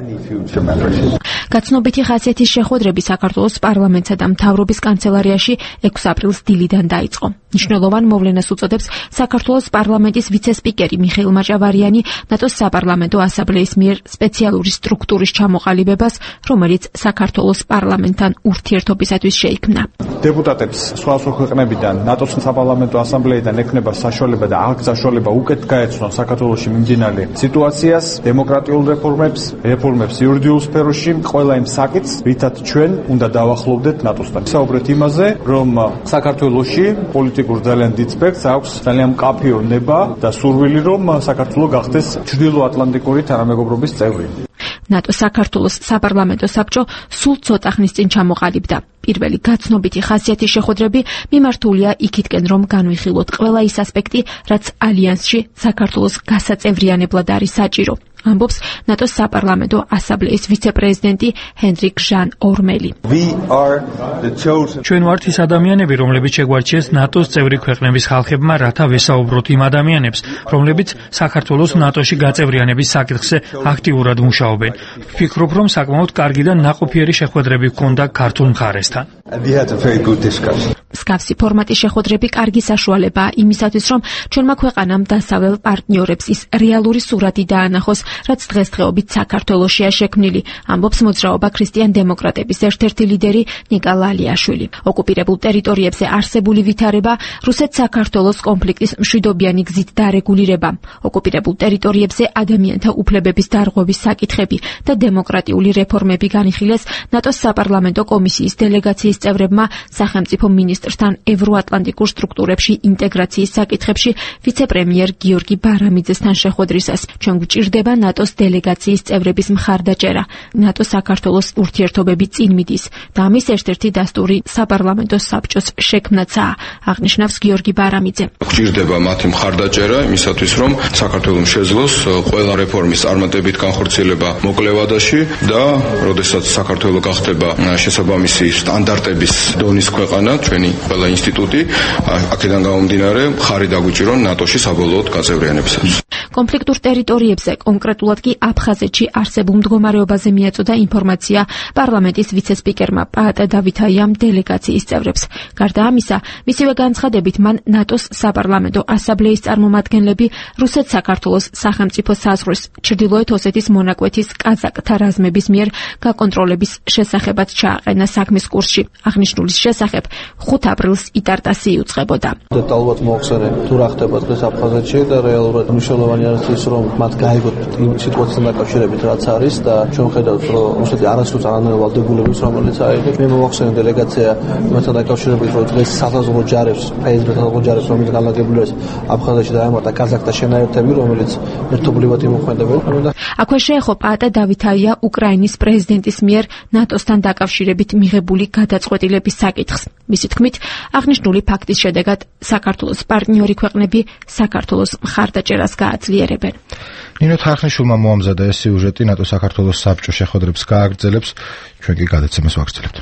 გაცნობითი ხასიათის შეხვედრები საქართველოს პარლამენტსა და მთავრობის კანცელარიაში 6 აპრილს დილიდან დაიწყო. მნიშვნელოვან მოვლენას უწოდებს საქართველოს პარლამენტის ვიცე-სპიკერი მიხეილ მაჭავარიანი ნატოს საპარლამენტო ასამბლეის მიერ სპეციალური სტრუქტურის ჩამოყალიბებას, რომელიც საქართველოს პარლამენტთან ურთიერთობისათვის შეიქმნა. დეპუტატებს სხვადასხვა ქვეყნებიდან ნატოს საპარლამენტო ასამბლეიდან ექნება საშუალება და აქ საშუალება უკეთ გაეცნონ საქართველოში მიმდინარე სიტუაციას, დემოკრატიულ რეფორმებს იურიდიულ სფეროში, ყველა იმ საკითხს, რითაც ჩვენ უნდა დავახლოვდეთ ნატოსთან. საუბრეთ იმაზე, რომ საქართველოში პოლიტიკურ ძალიან დიდ სპექტრს აქვს ძალიან მკაფიო ნება და სურვილი, რომ საქართველო გახდეს ჩრდილოატლანტიკური თანამეგობრობის წევრი. ნატო-საქართველოს საპარლამენტო საბჭო სულ ცოტა ხნის წინ ჩამოყალიბდა. პირველი გაცნობითი ხასიათის შეხვედრები მიმართულია იქითკენ, რომ განვიხილოთ ყველა ის ასპექტი, რაც ალიანსში საქართველოს გასაწევრიანებლად არის საჭირო. ამბობს ნატოს საპარლამენტო ასამბლეის ვიცე-პრეზიდენტი ჰენდრიკ ჟან ორმელი. ჩვენ ვართ ის ადამიანები, რომლებიც შეგვარჩიეს ნატოს წევრი ქვეყნების ხალხებმა, რათა ვესაუბროთ იმ ადამიანებს, რომლებიც საქართველოს ნატოში გაწევრიანების საკითხზე აქტიურად მუშაობენ. ვფიქრობ, რომ საკმაოდ კარგი და ნაყოფიერი შეხვედრები ჰქონდა ქართულ მხარესთან. მსგავსი ფორმატის შეხვედრები კარგი საშუალებაა იმისათვის, რომ ჩვენმა ქვეყანამ დასავლელ პარტნიორებს ის რეალური სურათი დაანახოს, რაც დღესდღეობით საქართველოშია შექმნილი, ამბობს მოძრაობა ქრისტიან-დემოკრატების ერთ-ერთი ლიდერი ნიკა ლალიაშვილი. ოკუპირებულ ტერიტორიებზე არსებული ვითარება, რუსეთ-საქართველოს კონფლიქტის მშვიდობიანი გზით დარეგულირება, ოკუპირებულ ტერიტორიებზე ადამიანთა უფლებების დარღვევის საკითხები და დემოკრატიული რეფორმები განიხილეს ნატოს საპარლამენტო კომისიის დელეგაციის წევრებმა სახელმწიფო მინისტრთან ევროატლანტიკურ სტრუქტურებში ინტეგრაციის საკითხებში ვიცე-პრემიერ გიორგი ბარამიძესთან შეხვედრისას. ჩვენ გვჭირდება ნატოს დელეგაციის წევრების მხარდაჭერა. ნატო-საქართველოს ურთიერთობები წინ მიდის და ამის ერთ-ერთი დასტური საპარლამენტო საბჭოს შექმნაცაა, აღნიშნავს გიორგი ბარამიძე. გვჭირდება მათი მხარდაჭერა იმისათვის, რომ საქართველოს შეძლოს ყველა რეფორმის წარმატებით განხორციელება მოკლე ვადაში და როდესაც საქართველოს გახდება შესაბამისი სტანდარტების დონის ქვეყანა, ჩვენი ყველა ინსტიტუტი აქედან გამომდინარე მხარი დაგვიჭირონ ნატოში საბოლოოდ გაწევრიანებისათვის. კონფლიქტურ ტერიტორიებზე, კონკრეტულად კი აფხაზეთში არსებულ მდგომარეობაზე მიაწოდა ინფორმაცია პარლამენტის ვიცე-სპიკერმა პაატა დავითაიამ დელეგაციის წევრებს. გარდა ამისა, მისივე განცხადებით მან ნატოს საპარლამენტო ასამბლეის წარმომადგენლები რუსეთ-საქართველოს სახელმწიფო საზღვრის ჩრდილოეთ ოსეთის მონაკვეთის კაზაკთა რაზმების მიერ გაკონტროლების შესახებაც ჩააყენა საქმის კურსში. აღნიშნულის შესახებ 5 აპრილს იტარტასი იუწყებოდა. დეტალურად მოახსენე თუ რა ხდება დღეს აფხაზეთში და რეალურად მნიშვნელოვანი არის ის, რომ მათ გაიგოთ იმ სიტუაციასთან დაკავშირებით რაც არის და ჩვენ ხედავთ, რომ რუსეთი არასდროს არ ვალდებულების, რომელიც არის. მე მოვახსენე დელეგაცია მასთან დაკავშირებით, რომ დღეს საზღვაო ჯარებს, ფედერალურ ჯარებს, რომელიც განლაგებული არის აფხაზეთში დაემართა კაზაკთა შენაერთები, რომელიც ერთობლივად იმოქმედებენ. აქვე შეეხო პაატა დავითაია უკრაინის პრეზიდენტის მიერ ნატოსთან დაკავშირებით მიღებული გადაწყვეტილების საკითხს. მისი თქმით, აღნიშნული ფაქტის შედეგად საქართველოს პარტნიორი ქვეყნები საქართველოს მხარდაჭერას გააძლიერებენ. ნინო თარხნიშვილმა მოამზადა ეს სიუჟეტი, ნატო საქართველოს საბჭო შეხვედრებს გააგრძელებს, ჩვენ კი გადაცემას ვაგრძელებთ.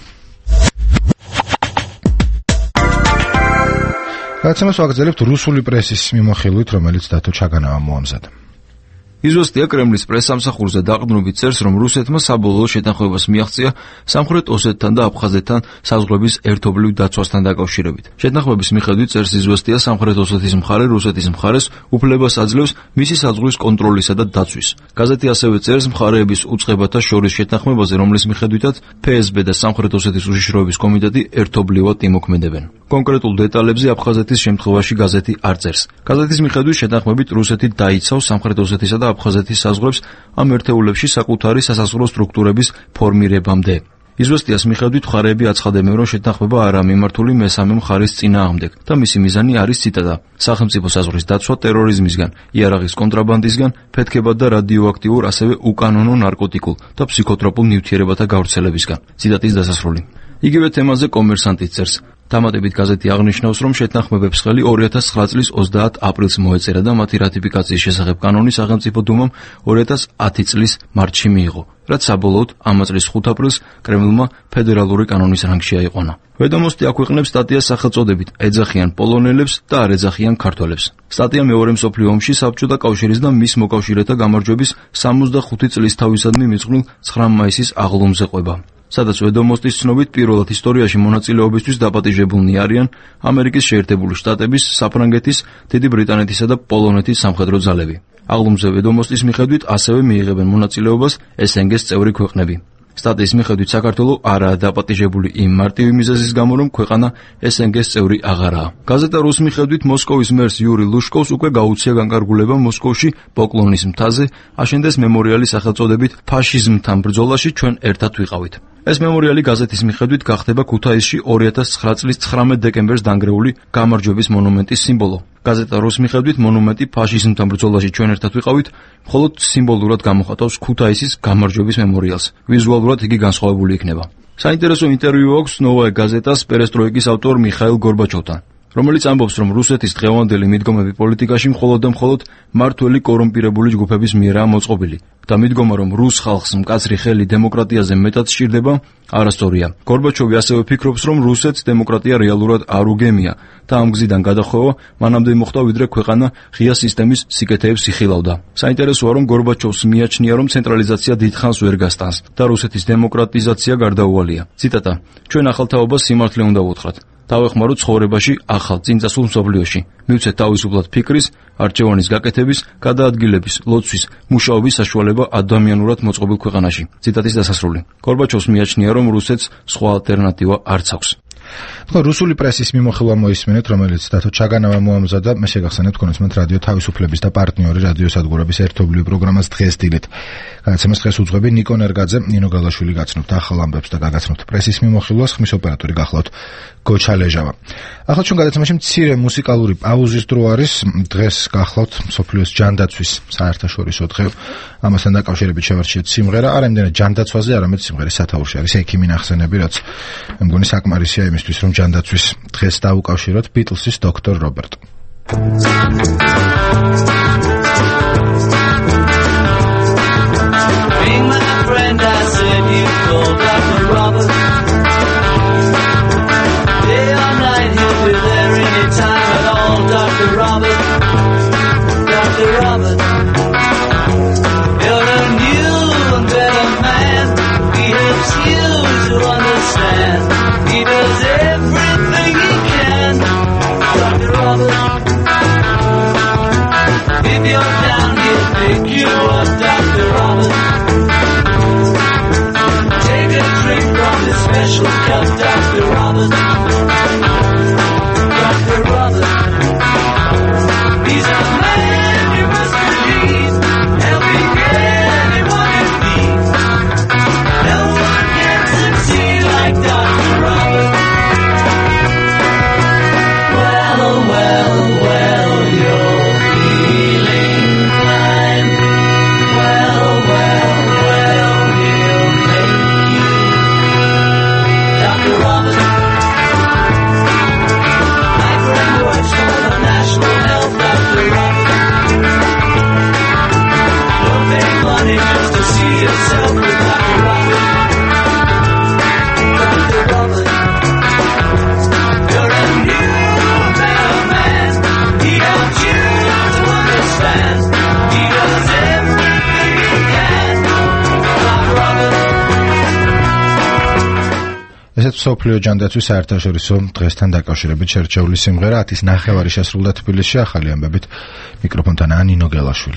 გადაცემას ვაგრძელებთ რუსული პრესის მიმოხილვით, რომელიც დათო ჩაგანავამ მოამზადა. იზვესტია კრემლის პრესსამსახურზე დაყრდნობით წერს, რომ რუსეთმა საბოლოო შეთანხმებას მიაღწია სამხრეთ ოსეთთან და აფხაზეთთან საზღვრების ერთობლივ დაცვასთან დაკავშირებით. შეთანხმების მიხედვით წერს იზვესტია, სამხრეთ ოსეთის მხარე რუსეთის მხარეს უფლებას აძლევს მისი საზღვრის კონტროლისა და დაცვის. გაზეთი ასევე წერს მხარეების უწყებათა შორის შეთანხმებაზე, რომლის მიხედვითაც ფსბ და სამხრეთ ოსეთის უშიშროების კომიტეტი ერთობლივად იმოქმედებენ. კონკრეტულ დეტალებზე აფხაზეთის შემთხვევაში გაზეთი არ წერს. გაზეთის მიხედვით შეთანხმებით რუსეთი დაიცავს სამხრეთ ოსეთისა და აფხაზეთის საზღვრებს ამ ერთეულებში საკუთარი სასაზღვრო სტრუქტურების ფორმირებამდე. იზვესტიას მიხედვით მხარეები აცხადებენ, რომ შეთანხმება არაა მიმართული მესამე მხარის წინააღმდეგ და მისი მიზანი არის ციტატა: სახელმწიფო საზღვრის დაცვა ტერორიზმისგან, იარაღის კონტრაბანდისგან, ფეთქებად და რადიოაქტიურ, ასევე უკანონო ნარკოტიკულ და ფსიქოტროპულ ნივთიერებათა გავრცელებისგან. ციტატის დასასრული. იგივე თემაზე კომერსანტი წერს. დამატებით გაზეთი აღნიშნავს, რომ შეთანხმებებს ხელი 2009 წლის 30 აპრილს მოეწერა და მათი რატიფიკაციის შესახებ კანონი სახელმწიფო დუმამ 2010 წლის მარტში მიიღო, რაც საბოლოოდ ამ წლის 5 აპრილს კრემლმა ფედერალური კანონის რანგში აიყვანა. ვედომოსტი აქვეყნებს სტატიას სახელწოდებით „ეძახიან პოლონელებს და არ ეძახიან ქართველებს“. სტატია მეორე მსოფლიო ომში საბჭოთა კავშირის და მის მოკავშირეთა გამარჯვების 65 წლისთავისადმი მიწყვილ 9 მაისის აღლუმზე ყვება. სადაც ვედომოსტის ცნობით პირველად ისტორიაში მონაწილეობისთვის დაპატიჟებულნი არიან ამერიკის შეერთებული შტატების, საფრანგეთის, დიდი ბრიტანეთისა და პოლონეთის სამხედრო ძალები. აღლუმზე ვედომოსტის მიხედვით ასევე მიიღებენ მონაწილეობას SNG-ს წევრი ქვეყნები. სტატიის მიხედვით საქართველო არაა დაპატიჟებული იმ მარტივი მიზეზის გამო, რომ ქვეყანა SNG-ს წევრი აღარაა. გაზეტა რუს მიხედვით მოსკოვის მერს იური ლუშკოვს უკვე გაუწია განკარგულება მოსკოვში პოკლონის მთაზე აშენდეს მემორიალი სახელწოდებით „ფაშიზმთან ბრძოლაში ჩვენ ერთად ვიყავით“. ეს მემორიალი გაზეთის მიხედვით გახდება ქუთაისში 2009 წლის 19 დეკემბერს დანგრეული გამარჯვების მონუმენტის სიმბოლო. გაზეტა რუს მიხედვით მონუმენტი „ფაშიზმთან ბრძოლაში ჩვენ ერთად ვიყავით“ მხოლოდ სიმბოლურად გამოხატავს ქუთაისის გამარჯვების მემორიალს. ვიზუალურად იგი განსხვავებული იქნება. საინტერესო ინტერვიუ აქვს ნოვაე გაზეტას პერესტროიკის ავტორ მიხაილ გორბაჩოვთან, რომელიც ამბობს, რომ რუსეთის დღევანდელი მიდგომები პოლიტიკაში მხოლოდ და მხოლოდ მართველი კორუმპირებული ჯგუფების მიერაა მოწყობილი და მიდგომა, რომ რუს ხალხს მკაცრი ხელი დემოკრატიაზე მეტად სჭირდება, არასწორია. გორბაჩოვი ასევე ფიქრობს, რომ რუსეთს დემოკრატია რეალურად არ უგემია და ამ გზიდან გადახვევა მანამდე მოხდა, ვიდრე ქვეყანა ღია სისტემის სიკეთეებს იხილავდა. საინტერესოა, რომ გორბაჩოვს მიაჩნია, რომ ცენტრალიზაცია დიდხანს ვერ გასტანს და რუსეთის დემოკრატიზაცია გარდაუვალია. ციტატა: ჩვენ ახალ თაობას სიმართლე უნდა ვუთხრათ. დავეხმაროთ ცხოვრებაში ახალ წინწასულ მსოფლიოში. მივცეთ თავისუფლად ფიქრის, არჩევანის გაკეთების, გადაადგილების, ლოცვის, მუშაობის საშუალება ადამიანურად მოწყობილ ქვეყანაში. ციტატის დასასრული. გორბაჩოვს მიაჩნია, რომ რუსეთს სხვა ალტერნატივა არც აქვს. რუსული პრესის მიმოხილვა მოისმენთ, რომელიც დათო ჩაგანავა მოამზადა, მე შეგახსენებ თქვენს მათ რადიო თავისუფლების და პარტნიორი რადიოსადგურების ერთობლივ პროგრამას დღეს დილით. გადაცემას დღეს უძღვები ნიკო ნერგაძე, ნინო გალაშვილი გაცნობთ ახალ ამბებს და გაგაცნობთ პრესის მიმოხილვას, ხმის ოპერატორი გახლავთ გოჩა ლეჟავა. ახლა ჩვენ გადაცემაში მცირე მუსიკალური პაუზის დრო არის. დღეს გახლავთ მსოფლიოს ჯანდაცვის საერთაშორისო დღე. ამასთან დაკავშირებით შევარჩიეთ სიმღერა, არა იმდენად ჯანდაცვაზე, არამედ სიმღერის სათაურში არის ექიმი ნახსენები, რაც მე მგონი საკმარისია იმისთვის, რომ ჯანდაცვის დღეს დაუკავშიროთ ბიტლსის დოქტორ რობერტ. Being my friend, I said you called Dr. Robert. Day or night, he'll be there anytime at all, Dr. Robert. Dr. Robert. You're a new and better man. He helps you to understand. He does everything he can, Dr. Robert. If you're down, he'll pick you up, Dr. Robert. Take a drink from his special cup, Dr. Robert. Dr. Robert. He's a man you must believe. სოფლიო ჯანდაცვის საერთაშორისო დღესთან დაკავშირებით შერჩეული სიმღერა 10:09 შესრულდა თბილისში. ახალი ამბებით მიკროფონთან ანინო გელაშვილი.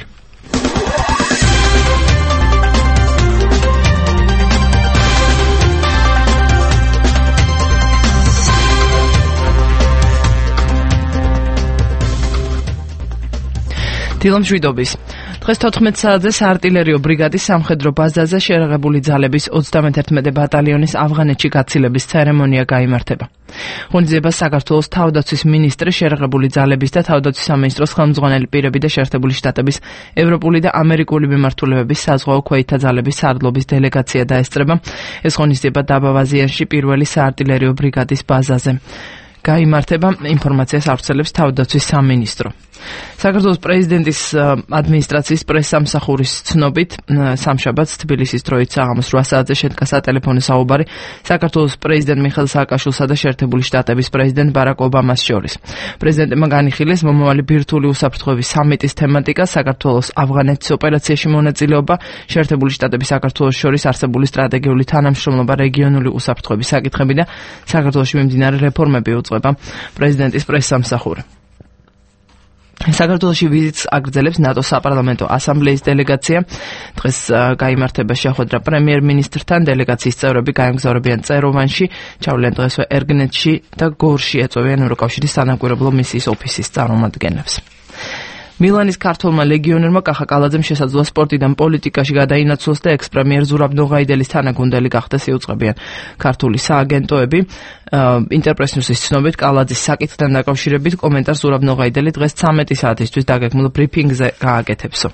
დილამშვიდობის. დღეს 14 საათზე საარტილერიო ბრიგადის სამხედრო ბაზაზე შერაღებული ძალების 31 ბატალიონის ავღანეთში გაცილების ცერემონია გაიმართება. ღონისძიებას საქართველოს თავდაცვის მინისტრი, შერაღებული ძალების და თავდაცვის სამინისტროს ხელმძღვანელი პირები და შეერთებული შტატების, ევროპული და ამერიკული მიმართულებების საზღვაო ქვეითთა ძალების სარდლობის დელეგაცია დაესწრება. ეს ღონისძიება დაბა-ვაზიანში პირველი საარტილერიო ბრიგადის ბაზაზე გაიმართება, ინფორმაციას ავრცელებს თავდაცვის სამინისტრო. საქართველოს პრეზიდენტის ადმინისტრაციის პრესსამსახურის ცნობით, სამშაბათს თბილისის დროით საღამოს 8 საათზე შედგა სატელეფონო საუბარი საქართველოს პრეზიდენტ მიხეილ სააკაშვილსა და შეერთებული შტატების პრეზიდენტ ბარაკ ობამას შორის. პრეზიდენტმა განიხილეს მომავალი ბირთვული უსაფრთხოების სამიტის თემატიკა, საქართველოს ავღანეთის ოპერაციაში მონაწილეობა, შეერთებული შტატების საქართველოს შორის არსებული სტრატეგიული თანამშრომლობა, რეგიონული უსაფრთხოების საკითხები და საქართველოში მიმდინარე რეფორმები უძღვება პრეზიდენტის პრესსამსახური. საქართველოში ვიზიტს აგრძელებს ნატოს საპარლამენტო ასამბლეის დელეგაცია. დღეს გაიმართება შეხვედრა პრემიერ-მინისტრთან, დელეგაციის წევრები გაემგზავრებიან წეროვანში, ჩავლენ დღესვე ერგნეთში და გორში ეწვევიან ევროკავშირის სანაპირობლო მისიის ოფისის წარმომადგენლებს. მილანის ქართველმა ლეგიონერმა კახა კალაძემ შესაძლოა სპორტიდან პოლიტიკაში გადაინაცვლოს და ექს-პრემიერ ზურაბ ნოღაიდელის თანაგუნდელი გახდეს, იუწყებიან ქართული სააგენტოები. ინტერპრეს-ნიუსის ცნობით, კალაძის საკითხთან დაკავშირებით კომენტარს ზურაბ ნოღაიდელი დღეს 13 საათისთვის დაგეგმილ ბრიფინგზე გააკეთებსო.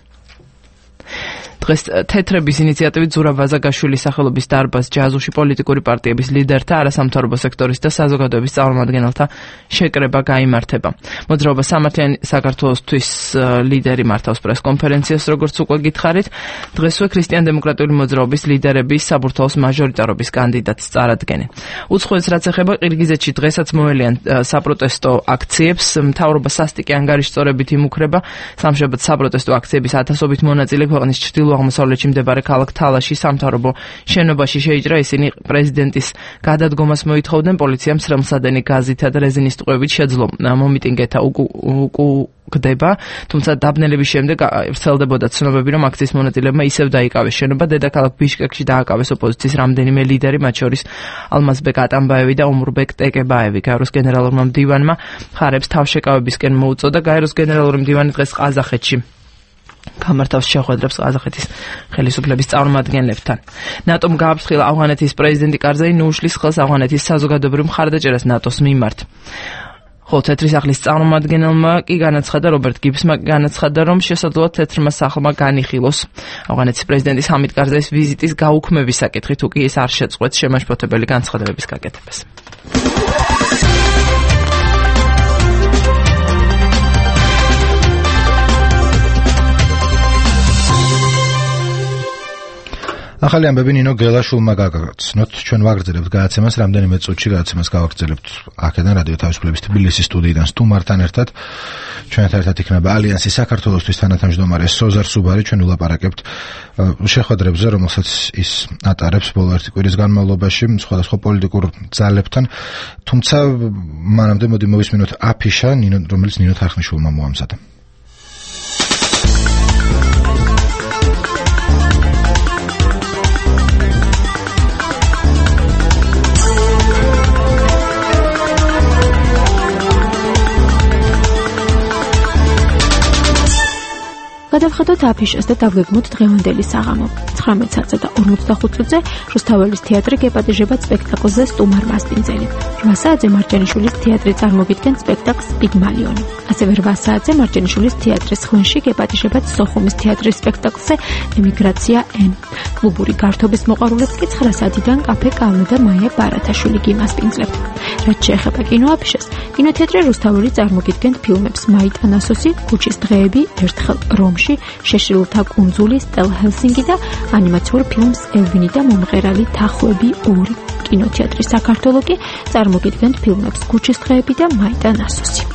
დღეს თეთრების ინიციატივით ზურაბ ვაზაგაშვილის სახელობის დარბაზ ჯაზუში პოლიტიკური პარტიების ლიდერთა, არასამთავრობო სექტორის და საზოგადოების წარმომადგენელთა შეკრება გაიმართება. მოძრაობა სამართლიანი საქართველოსთვის ლიდერი მართავს პრესკონფერენციას, როგორც უკვე გითხარით. დღესვე ქრისტიან-დემოკრატიული მოძრაობის ლიდერების საბურთალოს მაჟორიტარობის კანდიდატს წარადგენენ. უცხოეთს რაც ეხება ყირგიზეთში დღესაც მოელიან საპროტესტო აქციებს, მთავრობა სასტიკი ანგარიშწორებით იმუქრება. სამშაბათს საპროტესტო აქციების ათასობით მონაწილე ქვეყნის აღმოსავლეთში მდებარე ქალაქ თალაში სამთავრობო შენობაში შეიჭრა. ისინი პრეზიდენტის გადადგომას მოითხოვდნენ. პოლიციამ სრემლსადენი გაზითა და რეზინის ტყვევით შეძლო მომიტინგეთა უკუგდება, თუმცა დაბნელების შემდეგ ვრცელდებოდა ცნობები, რომ აქციის მონაწილეებმა ისევ დაიკავეს შენობა. დედაქალაქ ბიშკეკში დააკავეს ოპოზიციის რამდენიმე ლიდერი, მათ შორის ალმაზბეკ ატამბაევი და ომურბეკ ტეკებაევი. გაეროს გენერალურმა მდივანმა მხარებს თავშეკავებისკენ მოუწოდა. გაეროს გენერალური მდივანი დღეს ყაზახეთში გამართავს შეხვედრებს ყაზახეთის ხელისუფლების წარმომადგენლებთან. ნატომ გააფრთხილა ავღანეთის პრეზიდენტი კარზაი ნუშლის ხელს ავღანეთის საზოგადოებრივ მხარდაჭერას ნატოს მიმართ. ხოლო თეთრი სახლის წარმომადგენელმა კი განაცხადა, რობერტ გიბსმა განაცხადა, რომ შესაძლოა თეთრმა სახლმა განიხილოს ავღანეთის პრეზიდენტის ჰამიდ კარზაის ვიზიტის გაუქმების საკითხი, თუ კი ეს არ შეწყვეტს შემაშფოთებელი განცხადებების გაკეთებას. ახალი ამბები ნინო გელაშვილმა გაგაცნოთ. ჩვენ ვაგრძელებთ გადაცემას, რამდენიმე წუთში გადაცემას გავაგრძელებთ აქედან რადიო თავისუფლების თბილისის სტუდიიდან სტუმართან ერთად. ჩვენთან ერთად იქნება ალიანსის საქართველოსთვის თანათავმჯდომარე სოზარ სუბარი. ჩვენ ვილაპარაკებთ შეხვედრებზე, რომელსაც ის ატარებს ბოლო ერთი კვირის განმავლობაში სხვადასხვა პოლიტიკურ ძალებთან. თუმცა მანამდე მოდი მოვისმინოთ აფიშა, რომელიც ნინო თარხნიშვილმა მოამზადა. გადავხედოთ აფიშას და დავგეგმოთ დღევანდელი საღამო. 19 საათსა და 45 წუთზე რუსთაველის თეატრი გეპატიჟება სპექტაკლზე სტუმარ მასპინძელი. 8 საათზე მარჯანიშვილის თეატრი წარმოგიდგენს სპექტაკლს პიგმალიონი. ასევე 8 საათზე მარჯანიშვილის თეატრის ხვენში გეპატიჟებათ სოხუმის თეატრის სპექტაკლზე ემიგრაცია N. კლუბური გართობის მოყვარულებს კი 9 საათიდან კაფე კალნა და მაია ბარათაშვილი გიმასპინძლებთ. რაც შეეხება კინოაფიშას, კინოთეატრი რუსთაველი წარმოგიდგენთ ფილმებს მაიტანასოსი, ქუჩის დღეები, ერთხელ რომში, შეშლილთა კუნძული, სტელ ჰელსინგი და ანიმაციურ ფილმს ელვინი და მომღერალი თახვები 2. კინოთეატრი საქართველოს კი წარმოგიდგენთ ფილმებს ქუჩის დღეები და მაიტანასოსი.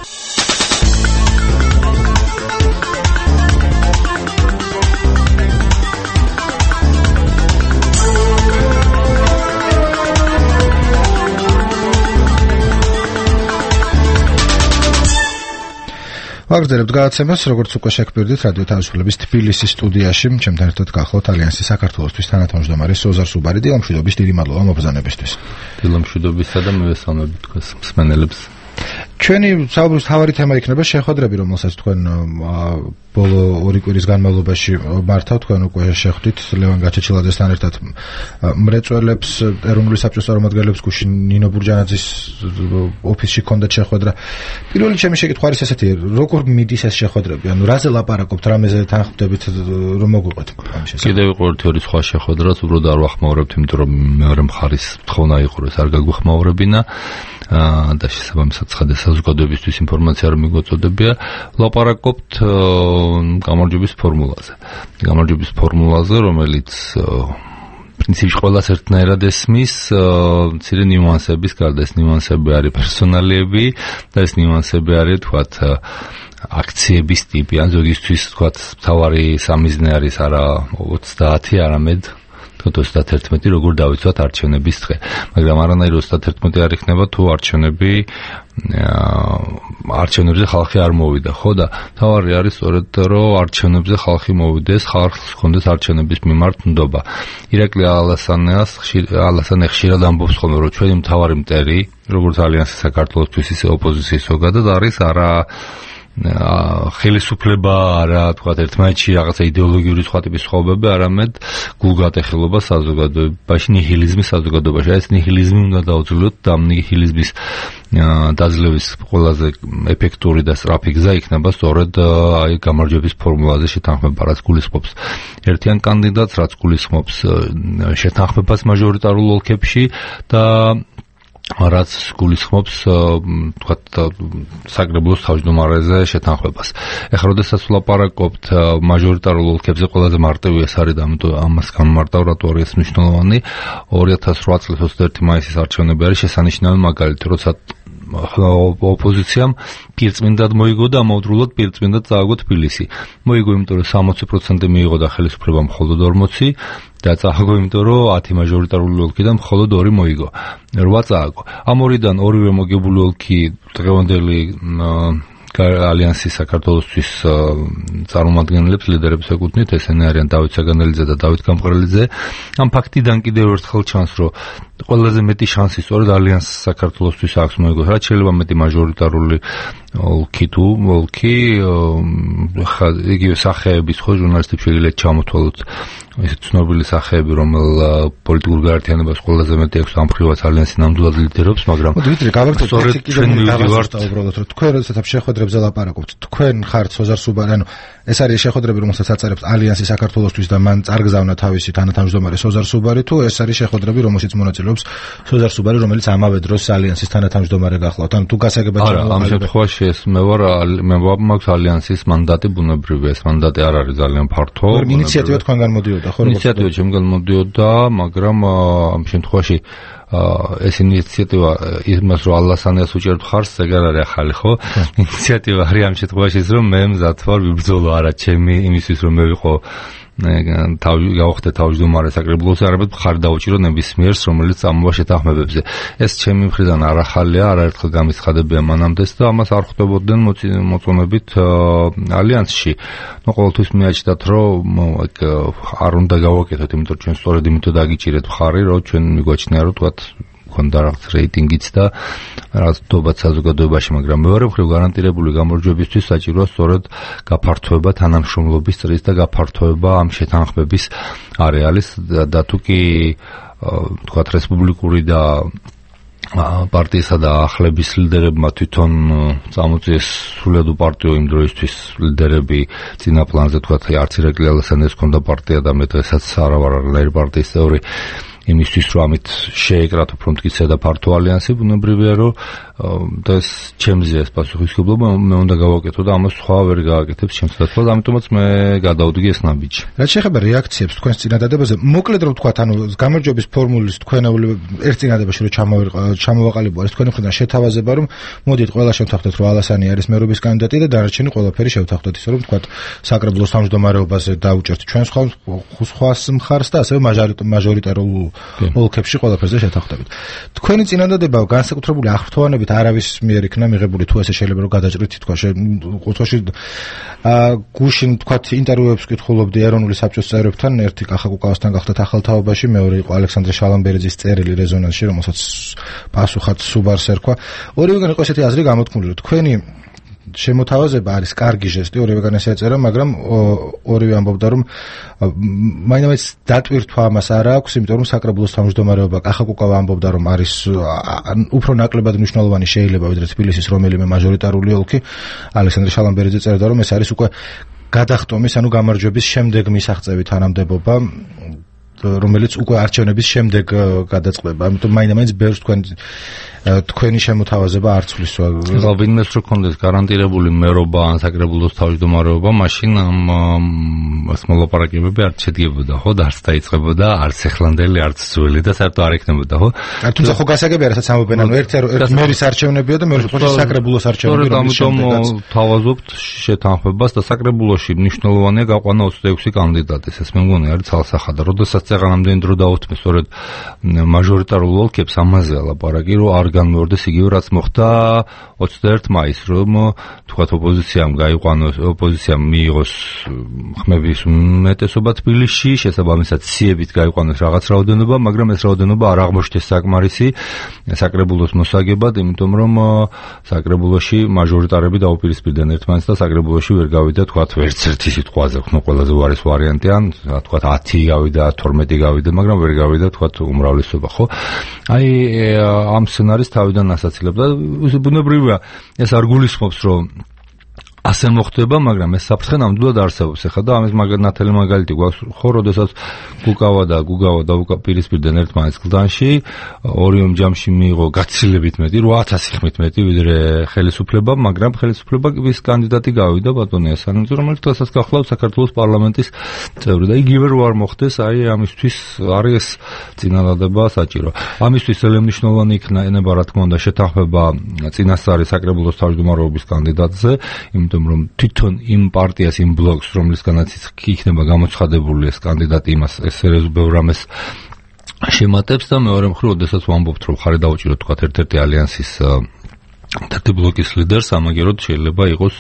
ვაგრძელებთ გადაცემას, როგორც უკვე შეგვიძლია რადიო თავისუფლების თბილისის სტუდიაში, ჩემთან ერთად გახლავთ ალიანსის საქართველოსთვის თანათავმჯდომარე სოზარ სუბარი. დილამშვიდობის, დიდი მადლობა მობრძანებისთვის. დილამშვიდობისა და მივესალმებით თქვენს მსმენელებს. ჩვენი საუბრის თავარი თემა იქნება შეხვედრები, რომელსაც თქვენ ბოლო 2 კვირის განმავლობაში მართავთ. თქვენ უკვე შეხვდით ლევან გაჩეჩილაძესთან ერთად მრეწველებს, ეროვნული საბჭოს წარმომადგენლებს, გუშინ ნინო ბურჯანაძის ოფისში ჰქონდათ შეხვედრა. პირველი ჩემი შეკითხვა არის ესეთი, როგორ მიდის ეს შეხვედრები? ანუ რაზე ლაპარაკობთ, რამეზე თანხმდებით, რომ მოგვიყვეთ ამის შესახებ? კიდევ ერთი ორი სხვა შეხვედრაც უბრალოდ არ ვახმაურებთ, იმიტომ რომ მეორე მხარის თხოვნა იყო, რომ არ გაგვეხმაურებინა და შესაბამისად ცხადე საზოგადოებისთვის ინფორმაცია არ მიგვეწოდებია. ლაპარაკობთ გამარჯვების ფორმულაზე. გამარჯვების ფორმულაზე, რომელიც პრინციპში ყველას ერთნაირად ესმის, მცირე ნიუანსების გარდა. ეს ნიუანსები არის პერსონალიები და ეს ნიუანსები არის თქვათ აქციების ტიპი, ან ზოგისთვის თქვათ მთავარი სამიზნე არის არა 30, არამედ 31 როგორ დავიცვათ არჩევნების დღე. მაგრამ არანაირ 31 არ იქნება თუ არჩევნებზე ხალხი არ მოვიდა, ხო და თავარი არის სწორედ რომ არჩევნებზე ხალხი მოვიდეს, ხალხს ჰქონდეს არჩევნების მიმართ ნდობა. ირაკლი ალასანე ხშირად ამბობს ხოლმე, რომ ჩვენი მთავარი მტერი, როგორც ალიანსი საქართველოსთვის, ისე ოპოზიციის ზოგადად არის არა ხელისუფლება, არა თქვათ ერთმანეთში რაღაცა იდეოლოგიური სხვა ტიპის სხვაობები, არამედ გულგატეხილობა საზოგადოებაში, ნიჰილიზმი საზოგადოებაში. ეს ნიჰილიზმი უნდა დაუძლიოთ და ნიჰილიზმის დაძლევის ყველაზე ეფექტური და სწრაფი გზა იქნება სწორედ გამარჯვების ფორმულაზე შეთანხმება, რაც გულისხმობს ერთიან კანდიდატს, რაც გულისხმობს შეთანხმებას მაჟორიტარულ ოლქებში და რაც გულისხმობს თქვათ საკრებულოს თავმჯდომარეზე შეთანხმებას. ეხლა როდესაც ვლაპარაკობთ მაჟორიტარულ ოლქებზე, ყველაზე მარტივი ეს არის და ამიტომ ამას განმარტავ, რატო არის ეს მნიშვნელოვანი. 2008 წლის 21 მაისის არჩევნები არის შესანიშნავი მაგალითი, როცა ოპოზიციამ პირწმინდად მოიგო და ამავდროულად პირწმინდად წააგო თბილისი. მოიგო, იმიტომ რომ 60% მიიღო და ხელისუფლება მხოლოდ 40 და წააგო, იმიტომ რომ 10 მაჟორიტარული ოლქიდან მხოლოდ 2 მოიგო. 8 წააგო. ამ ორიდან ორივე მოგებული ოლქი დღევანდელი ალიანსის საქართველოსთვის წარმომადგენლებს, ლიდერებს ეკუთვნით, ესენი არიან დავით საგანელიძე და დავით გამყრელიძე. ამ ფაქტიდან კიდევ ერთხელ ჩანს, რომ ყველაზე მეტი შანსი სწორედ ალიანსს საქართველოსთვის აქვს მოიგოს, რაც შეიძლება მეტი მაჟორიტარული ოლქი თუ ოლქი, იგივე სახეების ხო ჟურნალისტებს შეგიძლიათ ჩამოთვალოთ ესეთ ცნობილი სახეები, რომელ პოლიტიკურ გაერთიანებას ყველაზე მეტი აქვს ამ მხრივაც ალიანსი ნამდვილად ლიდერობს, მაგრამ დიმიტრი, გავაკეთოთ კიდევ დავასწავლოთ, რომ თქვენ როდესაც შეხვედრებზე ლაპარაკობთ, თქვენ ხართ სოზარ სუბარი, ანუ ეს არის შეხვედრები, რომელსაც აწარმოებს ალიანსი საქართველოსთვის და მან წარგზავნა თავისი თანათავმჯდომარე სოზარ სუბარი, თუ ეს არის შეხვედრები, რომელშიც მონაწილეობს სოზარ სუბარი, რომელიც ამავე დროს ალიანსის თანათავმჯდომარე გახლავთ. ანუ თუ გასაგებად ამ შემთხვევაში ეს მე მაქვს ალიანსის მანდატი, ბუნებრივია ეს მანდატი არ არის ძალიან ფართო. ინიციატივა თქვენგან მოდიოდა, ხო? ინიციატივა ჩემგან მოდიოდა, მაგრამ ამ შემთხვევაში ეს ინიციატივა იმას რომ ალასანიას უჭერთ ხარს, ეგ არ არის ახალი, ხო? ინიციატივა არის ამ შემთხვევაში ის რომ მე მზად ვარ ვიბრძოლო არა ჩემი იმისთვის რომ მე ვიყო გავხდე თავმჯდომარე საკრებულოს, არამედ მხარი დაუჭირო ნებისმიერს, რომელიც წამოვა შეთანხმებებზე. ეს ჩემი მხრიდან არ ახალია, არაერთხელ გამიცხადებია მანამდეც და ამას არ ხვდებოდნენ მოწონებით ალიანსში. ნუ ყოველთვის მიაჩნდათ, რომ არ უნდა გავაკეთოთ, იმიტომ რომ ჩვენ სწორედ იმიტომ დაგიჭირეთ მხარი, რომ ჩვენ მიგვაჩნია, რომ თქვათ ქონდა რაღაც რეიტინგიც და რაღაც დობა საზოგადოებაში, მაგრამ მეორე მხრივ გარანტირებული გამარჯვებისთვის საჭიროა სწორედ გაფართოება თანამშრომლობის წრის და გაფართოება ამ შეთანხმების არეალის და თუ კი თქვათ რესპუბლიკური და პარტიისა და ახლების ლიდერებმა თვითონ წამოწიეს სრულად უპარტიო იმ დროისთვის ლიდერები წინა პლანზე, თქვათ არც ირაკლი ალასანიას ჰქონდა პარტია და მე დღესაც არა ვარ არანაირი პარტიის წევრი, იმისთვის რომ ამით შეეკრათ უფრო მტკიცე და ფართო ალიანსი, ბუნებრივია რომ და ეს ჩემზეა ეს პასუხისმგებლობა, მე უნდა გავაკეთო და ამას სხვა ვერ გააკეთებს ჩემს დათვალ, ამიტომაც მე გადავდგე ეს ნაბიჯი. რაც შეეხება რეაქციებს თქვენს წინადადებაზე, მოკლედ რომ ვთქვათ, ანუ გამარჯვების ფორმულის თქვენეული ერთ წინადებაში რომ ჩამოვაყალიბო არის თქვენი მხრიდან შეთავაზება, რომ მოდით ყველა შევთანხმდეთ, რომ ალასანი არის მერობის კანდიდატი და დანარჩენი ყველაფერი შევთანხმდეთ, ისე რომ ვთქვათ საკრებულოს თავმჯდომარეობაზე დავუჭერთ ჩვენ სხვას მხარს და ასევე მაჟორიტარულ ოლქებში ყველაფერზე შეთანხმდებით. თქვენი წინადადება განსაკუთრებული აღფრთოვანებით დაახლოებით არავის მიერ იქნა მიღებული, თუ ესე შეიძლება რომ გადაჭრით თქვა ყოველში გუშინ თქვა ინტერვიუებს კითხულობდი ეროვნული საბჭოს წევრებთან, ერთი კახაკუკავასთან გახდათ ახალ თაობაში, მეორე იყო ალექსანდრე შალამბერიძის წერილი რეზონანსში, რომელსაც პასუხად სუბარს ერქვა. ორივეგან იყო ესეთი აზრი გამოთქმული, რომ თქვენი შემოთავაზება არის კარგი ჟესტი, ორივეგან ესე ეწერა, მაგრამ ორივე ამბობდა, რომ მაინც დატვირთვა ამას არ აქვს, იმიტომ რომ საკრებულოს თავმჯდომარეობა კახაკუკავა ამბობდა, რომ არის უფრო ნაკლებად მნიშვნელოვანი შეიძლება ვიდრე თბილისის რომელიმე მაჟორიტარული ოლქი. ალექსანდრე შალამბერიძე წერდა, რომ ეს არის უკვე გადახტომის, ანუ გამარჯვების შემდეგ მისაღწევი თანამდებობა, რომელიც უკვე არჩევნების შემდეგ გადაწყდება. ამიტომ მაინც ბევრს თქვენი შემოთავაზება არ ცვლის. ვინმეს რო კონდეს გარანტირებული მერობა ან საკრებულოს თავმჯდომარეობა, მაშინ ამ მოლაპარაკებები არ შედგებოდა, ხო, და არც დაიწყებოდა, არც ეხლანდელი, არც ძველი და საერთოდ არ ექნებოდა, ხო? თუმცა ხო გასაგებია, რასაც ამბობენ, ანუ ერთი მერის არჩევნებია და მეორე შემთხვევაში საკრებულოს არჩევნები, რომლის შემდეგაც თავაზობთ შეთანხმებას და საკრებულოში მნიშვნელოვანია გაყვანა 26 კანდიდატის. ეს მე მგონი არის ცალსახადა. როდესაც წეღანამდენი დრო დაუთმე სწორედ მაჟორიტარულ ოლქებს ამაზე ლაპარაკი, რომ არ განმეორდეს იგივე რაც მოხდა 21 მაისს, რომ თქვათ ოპოზიციამ გაიყვანოს, ოპოზიციამ მიიღოს ხმების უმეტესობა თბილისში, შესაბამისად სიებით გაიყვანოს რაღაც რაოდენობა, მაგრამ ეს რაოდენობა არ აღმოჩნდეს საკმარისი საკრებულოს მოსაგებად, იმიტომ რომ საკრებულოში მაჟორიტარები დაუპირისპირდნენ ერთმანეთს და საკრებულოში ვერ გავიდა თქვათ ვერც ერთი სიტყვაზე, ხო, ყველაზე უარეს ვარიანტი ან თქვათ 10 გავიდა, 12 გავიდა, მაგრამ ვერ გავიდა თქვათ უმრავლესობა, ხო? აი ამ სცენარის თავიდან ასაცილებ და ბუნებრივია ეს არ გულისხმობს, რომ ასე მოხდება, მაგრამ ეს საფრთხე ნამდვილად არსებობს. ეხლა და ამის ნათელი მაგალითი გვაქვს, ხო, როდესაც გუგავა და უკაპირისპირდნენ ერთმანეთს გლდანში, ორიომ ჯამში მიიღო გაცილებით მეტი, 8000 ხმით მეტი ვიდრე ხელისუფლება, მაგრამ ხელისუფლების კანდიდატი გავიდა ბატონი ესანიძე, რომელიც დღესაც გახლავთ საქართველოს პარლამენტის წევრი და იგივე რო არ მოხდეს, აი ამისთვის არის წინადადება საჭირო. ამისთვის ძალიან მნიშვნელოვანი იქნება, რა თქმა უნდა, შეთანხმება წინასწარი საკრებულოს თავმჯდომარეობის კანდიდატზე, იმიტომ რომ თვითონ იმ პარტიას, იმ ბლოკს, რომლისგანაც იქნება გამოცხადებული ეს კანდიდატი, იმას ეს ბევრ რამეს შემატებს და მეორე მხრივ, როდესაც ვამბობთ, რომ ხარი დაუჭიროთ თქვათ ერთ-ერთი ალიანსის ერთი ბლოკის ლიდერს, ამაგეროდ შეიძლება იყოს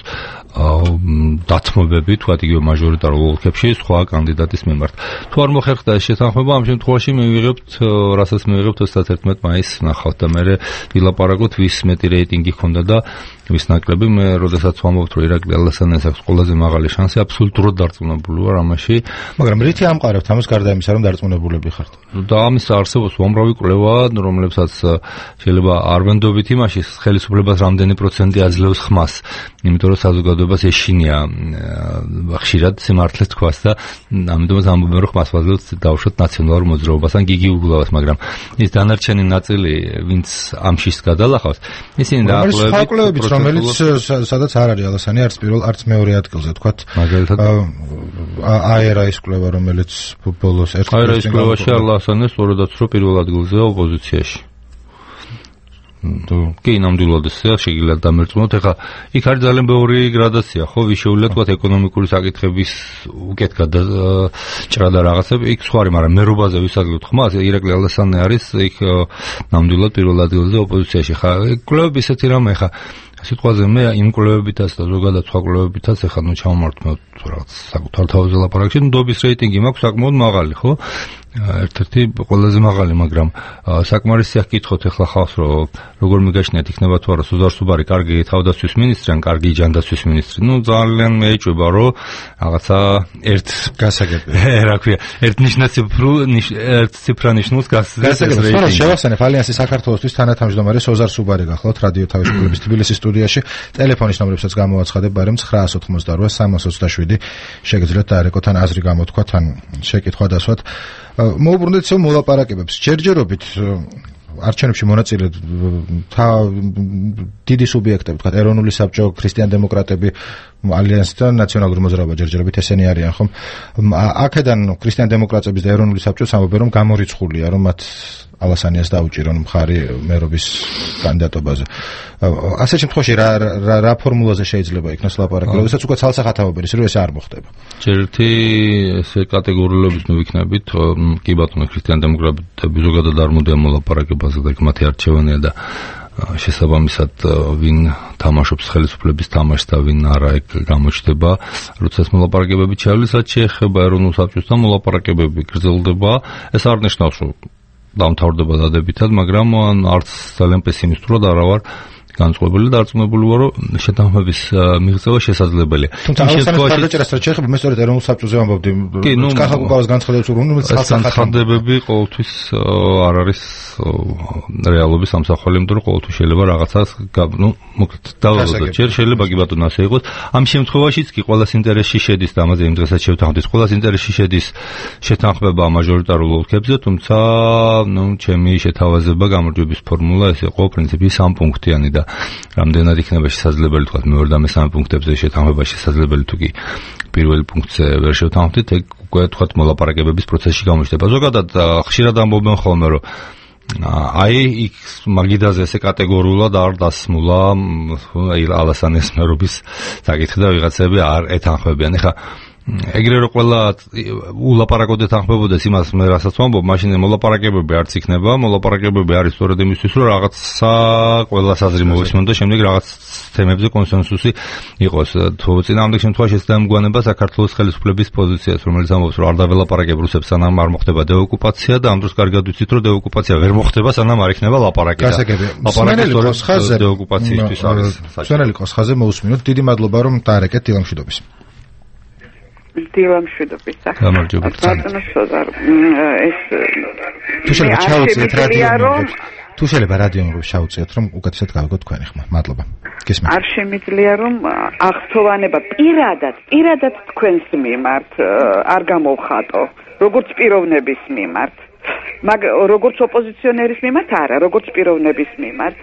დათმობები, თქვათ იგივე მაჟორიტარულ ოლქებში სხვა კანდიდატის მიმართ. თუ არ მოხერხდა ეს შეთანხმება, ამ შემთხვევაში მივიღებთ, რასაც მივიღებთ 31 მაისს ნახავთ და მე ვილაპარაკოთ, ვის მეტი რეიტინგი ჰქონდა და ვის ნაკლები. მე როდესაც ვამბობთ, რომ ირაკლი ალასანიას აქვს ყველაზე მაღალი შანსი, აბსოლუტურად დარწმუნებული ვარ ამაში. მაგრამ რითი ამყარებთ ამას გარდა იმისა, რომ დარწმუნებულები ხართ? და ამის არსებობს უამრავი კვლევა, რომლებსაც შეიძლება არ ვენდობით იმაში, ხელისუფლებას რამდენი პროცენტი აძლევს ხმას, იმიტომ რომ საზოგადოებას ეშინია ხშირად სიმართლეს თქვას და ამიტომაც ამბობენ, რომ ხმას ვაძლევთ დავუშვათ ნაციონალურ მოძრაობას ან გიგი უგულავას, მაგრამ ის დანარჩენი ნაწილი, ვინც ამშის გადალახავს, ისინი დაახლოებით რომელიც სადაც არ არის ალასანი, არც პირველ, არც მეორე ადგილზე, თქვათ. მაგალითად აერაის კვლევა, რომელიც ბოლოს ერთ აერაის კვლევაში ალასანი სწორედაც რო პირველ ადგილზეა ოპოზიციაში. კი, ნამდვილად ესეა, შეგიძლიათ დამერწმუნოთ. ეხლა იქ არის ძალიან ბევრი გრადაცია, ხო, ვის შეუძლია თქვათ ეკონომიკური საკითხების უკეთ გადაჭრა და რაღაცები, იქ სხვა არის, მაგრამ მერობაზე ვისაგებთ ხმას, ირაკლი ალასანი არის იქ ნამდვილად პირველ ადგილზე ოპოზიციაში. ხა კვლევები ისეთი რამე, ხა სიტყვაზე მე იმ კვლევებითაც და ზოგადად სხვა კვლევებითაც ეხლა ჩავმართმევთ რაღაც საკუთარ თავზე ლაპარაკში, ნდობის რეიტინგი მაქვს საკმაოდ მაღალი, ხო? ერთ-ერთი ყველაზე მაღალი, მაგრამ საკმარისია გკითხოთ ეხლა ხალხს, რომ როგორ მიგაშნიათ იქნება თუ არა სუზარ სუბარი კარგი თავდაცვის მინისტრი ან კარგი ჯანდაცვის მინისტრი. ნუ ძალიან მეეჭვება, რომ რაღაცა ერთ გასაგებია. რა ქვია, ერთ ციფრანიშნულს გასაგებია. სწორად შევახსენებ ალიანსის საქართველოსთვის თანათავმჯდომარე სოზარ სუბარი გახლავთ რადიო თავისუფლების თბილისის სტუდიაში. ტელეფონის ნომრებსაც გამოვაცხადებ, ბარემ 988 327 შეგიძლიათ დაარეკოთ ან აზრი გამოთქვათ ან შეკითხვა დასვათ. მოუბრუნდეთ ისევ მოლაპარაკებებს. ჯერჯერობით არჩევნებში მონაწილე დიდი სუბიექტები, თქვა ეროვნული საბჭო, ქრისტიან-დემოკრატები, ალიანსი და ნაციონალური მოძრაობა ჯერჯერობით ესენი არიან, ხომ? აქედან ქრისტიან-დემოკრატების და ეროვნული საბჭოს ამბობენ, რომ გამორიცხულია, რომ მათ ალასანიას დაუჭირონ მხარი მერობის კანდიდატობაზე. ასეთ შემთხვევაში რა ფორმულაზე შეიძლება იქნას ლაპარაკი, როდესაც უკვე ცალსახათაობენ ის, რომ ეს არ მოხდება. ერთი ესე კატეგორიულობის მივიქნებით, კი ბატონო ქრისტიან-დემოკრატები ზოგადად არ მოდიან მოლაპარაკებაზე და მათი არჩევანია და შესაბამისად ვინ თამაშობს ხელისუფლების თამაშს და ვინ არა ეგ გამოჩნდება, როცა ეს მოლაპარაკებები ჩავლის, რაც შეეხება ეროვნულ საბჭოს და მოლაპარაკებები გრძელდება, ეს არ ნიშნავს, რომ დამთავრდება დადებითად, მაგრამ არც ძალიან პესიმისტურად არა ვარ განწყობილი და არწმუნებული ვარ, რომ შეთანხმების მიღწევა შესაძლებელია. თუმცა ხარდაჭერას რაც შეეხება, მე სწორედ ეროვნულ საბჭოზე ვამბობდი, კახაკუկავას განცხადებს, რომ განცხადებები ყოველთვის არ არის რეალობის ამსახველი, იმიტომ რომ ყოველთვის შეიძლება რაღაცას მოკლედ დავავალოთ. ჯერ შეიძლება კი ბატონო ასე იყოს. ამ შემთხვევაშიც კი ყოველას ინტერესში შედის და ამაზე იმ დღესაც შევთანხმდით. ყოველას ინტერესში შედის შეთანხმება მაჟორიტარულ ოლქებზე, თუმცა ჩემი შეთავაზება გამარჯვების ფორმულა ეს იყო პრინციპი 3 პუნქტიანი და რამდენად იქნება შესაძლებელი თქვა მეორე და მესამე პუნქტებზე შეთანხმება შესაძლებელი თუ კი პირველ პუნქტზე ვერ შევთანხმდით, ეგ უკვე თქვა მოლაპარაკებების პროცესში გამოჩნდება. ზოგადად ხშირად ამბობენ ხოლმე, რომ აი იქ მაგიდაზე ესე კატეგორიულად არ დასმულა ალასანიას მერობის საკითხი და ვიღაცები არ ეთანხმებიან. ეხლა ეგრე რომ ყველა ულაპარაკოდეთ თანხმებოდეს იმას მე რასაც ვამბობ, მაშინ მოლაპარაკებები არც იქნება, მოლაპარაკებები არის სწორედ იმისთვის, რომ რაღაცა ყველას აზრი მოვისმენ და შემდეგ რაღაც თემებზე კონსენსუსი იყოს. თუ წინააღმდეგ შემთხვევაში ეს დამგვანება საქართველოს ხელისუფლების პოზიციას, რომელიც ამბობს, რომ არ დაველაპარაკებ რუსებს, სანამ არ მოხდება დეოკუპაცია და ამ დროს კარგად ვიცით, რომ დეოკუპაცია ვერ მოხდება, სანამ არ იქნება ლაპარაკი. ლაპარაკი სწორედ დეოკუპაციისთვის არის. სვენელი კოსხაზე მოусმინოთ. დიდი მადლობა რომ დაარეკეთ დილამშვიდობის. დილამშვიდობის. გამარჯობა. ბატონო სოზარ, ეს თუ შეიძლება ჩაუწიეთ რადიომოღებს. თუ შეიძლება რადიომოღებს ჩაუწიეთ, რომ უკეთესად გავიგოთ თქვენი ხმა. მადლობა. გისმენთ. არ შემიძლია რომ აღთხოვანება პირადად თქვენს მიმართ არ გამოვხატო, როგორც პიროვნების მიმართ. როგორც ოპოზიციონერის მიმართ არა, როგორც პიროვნების მიმართ.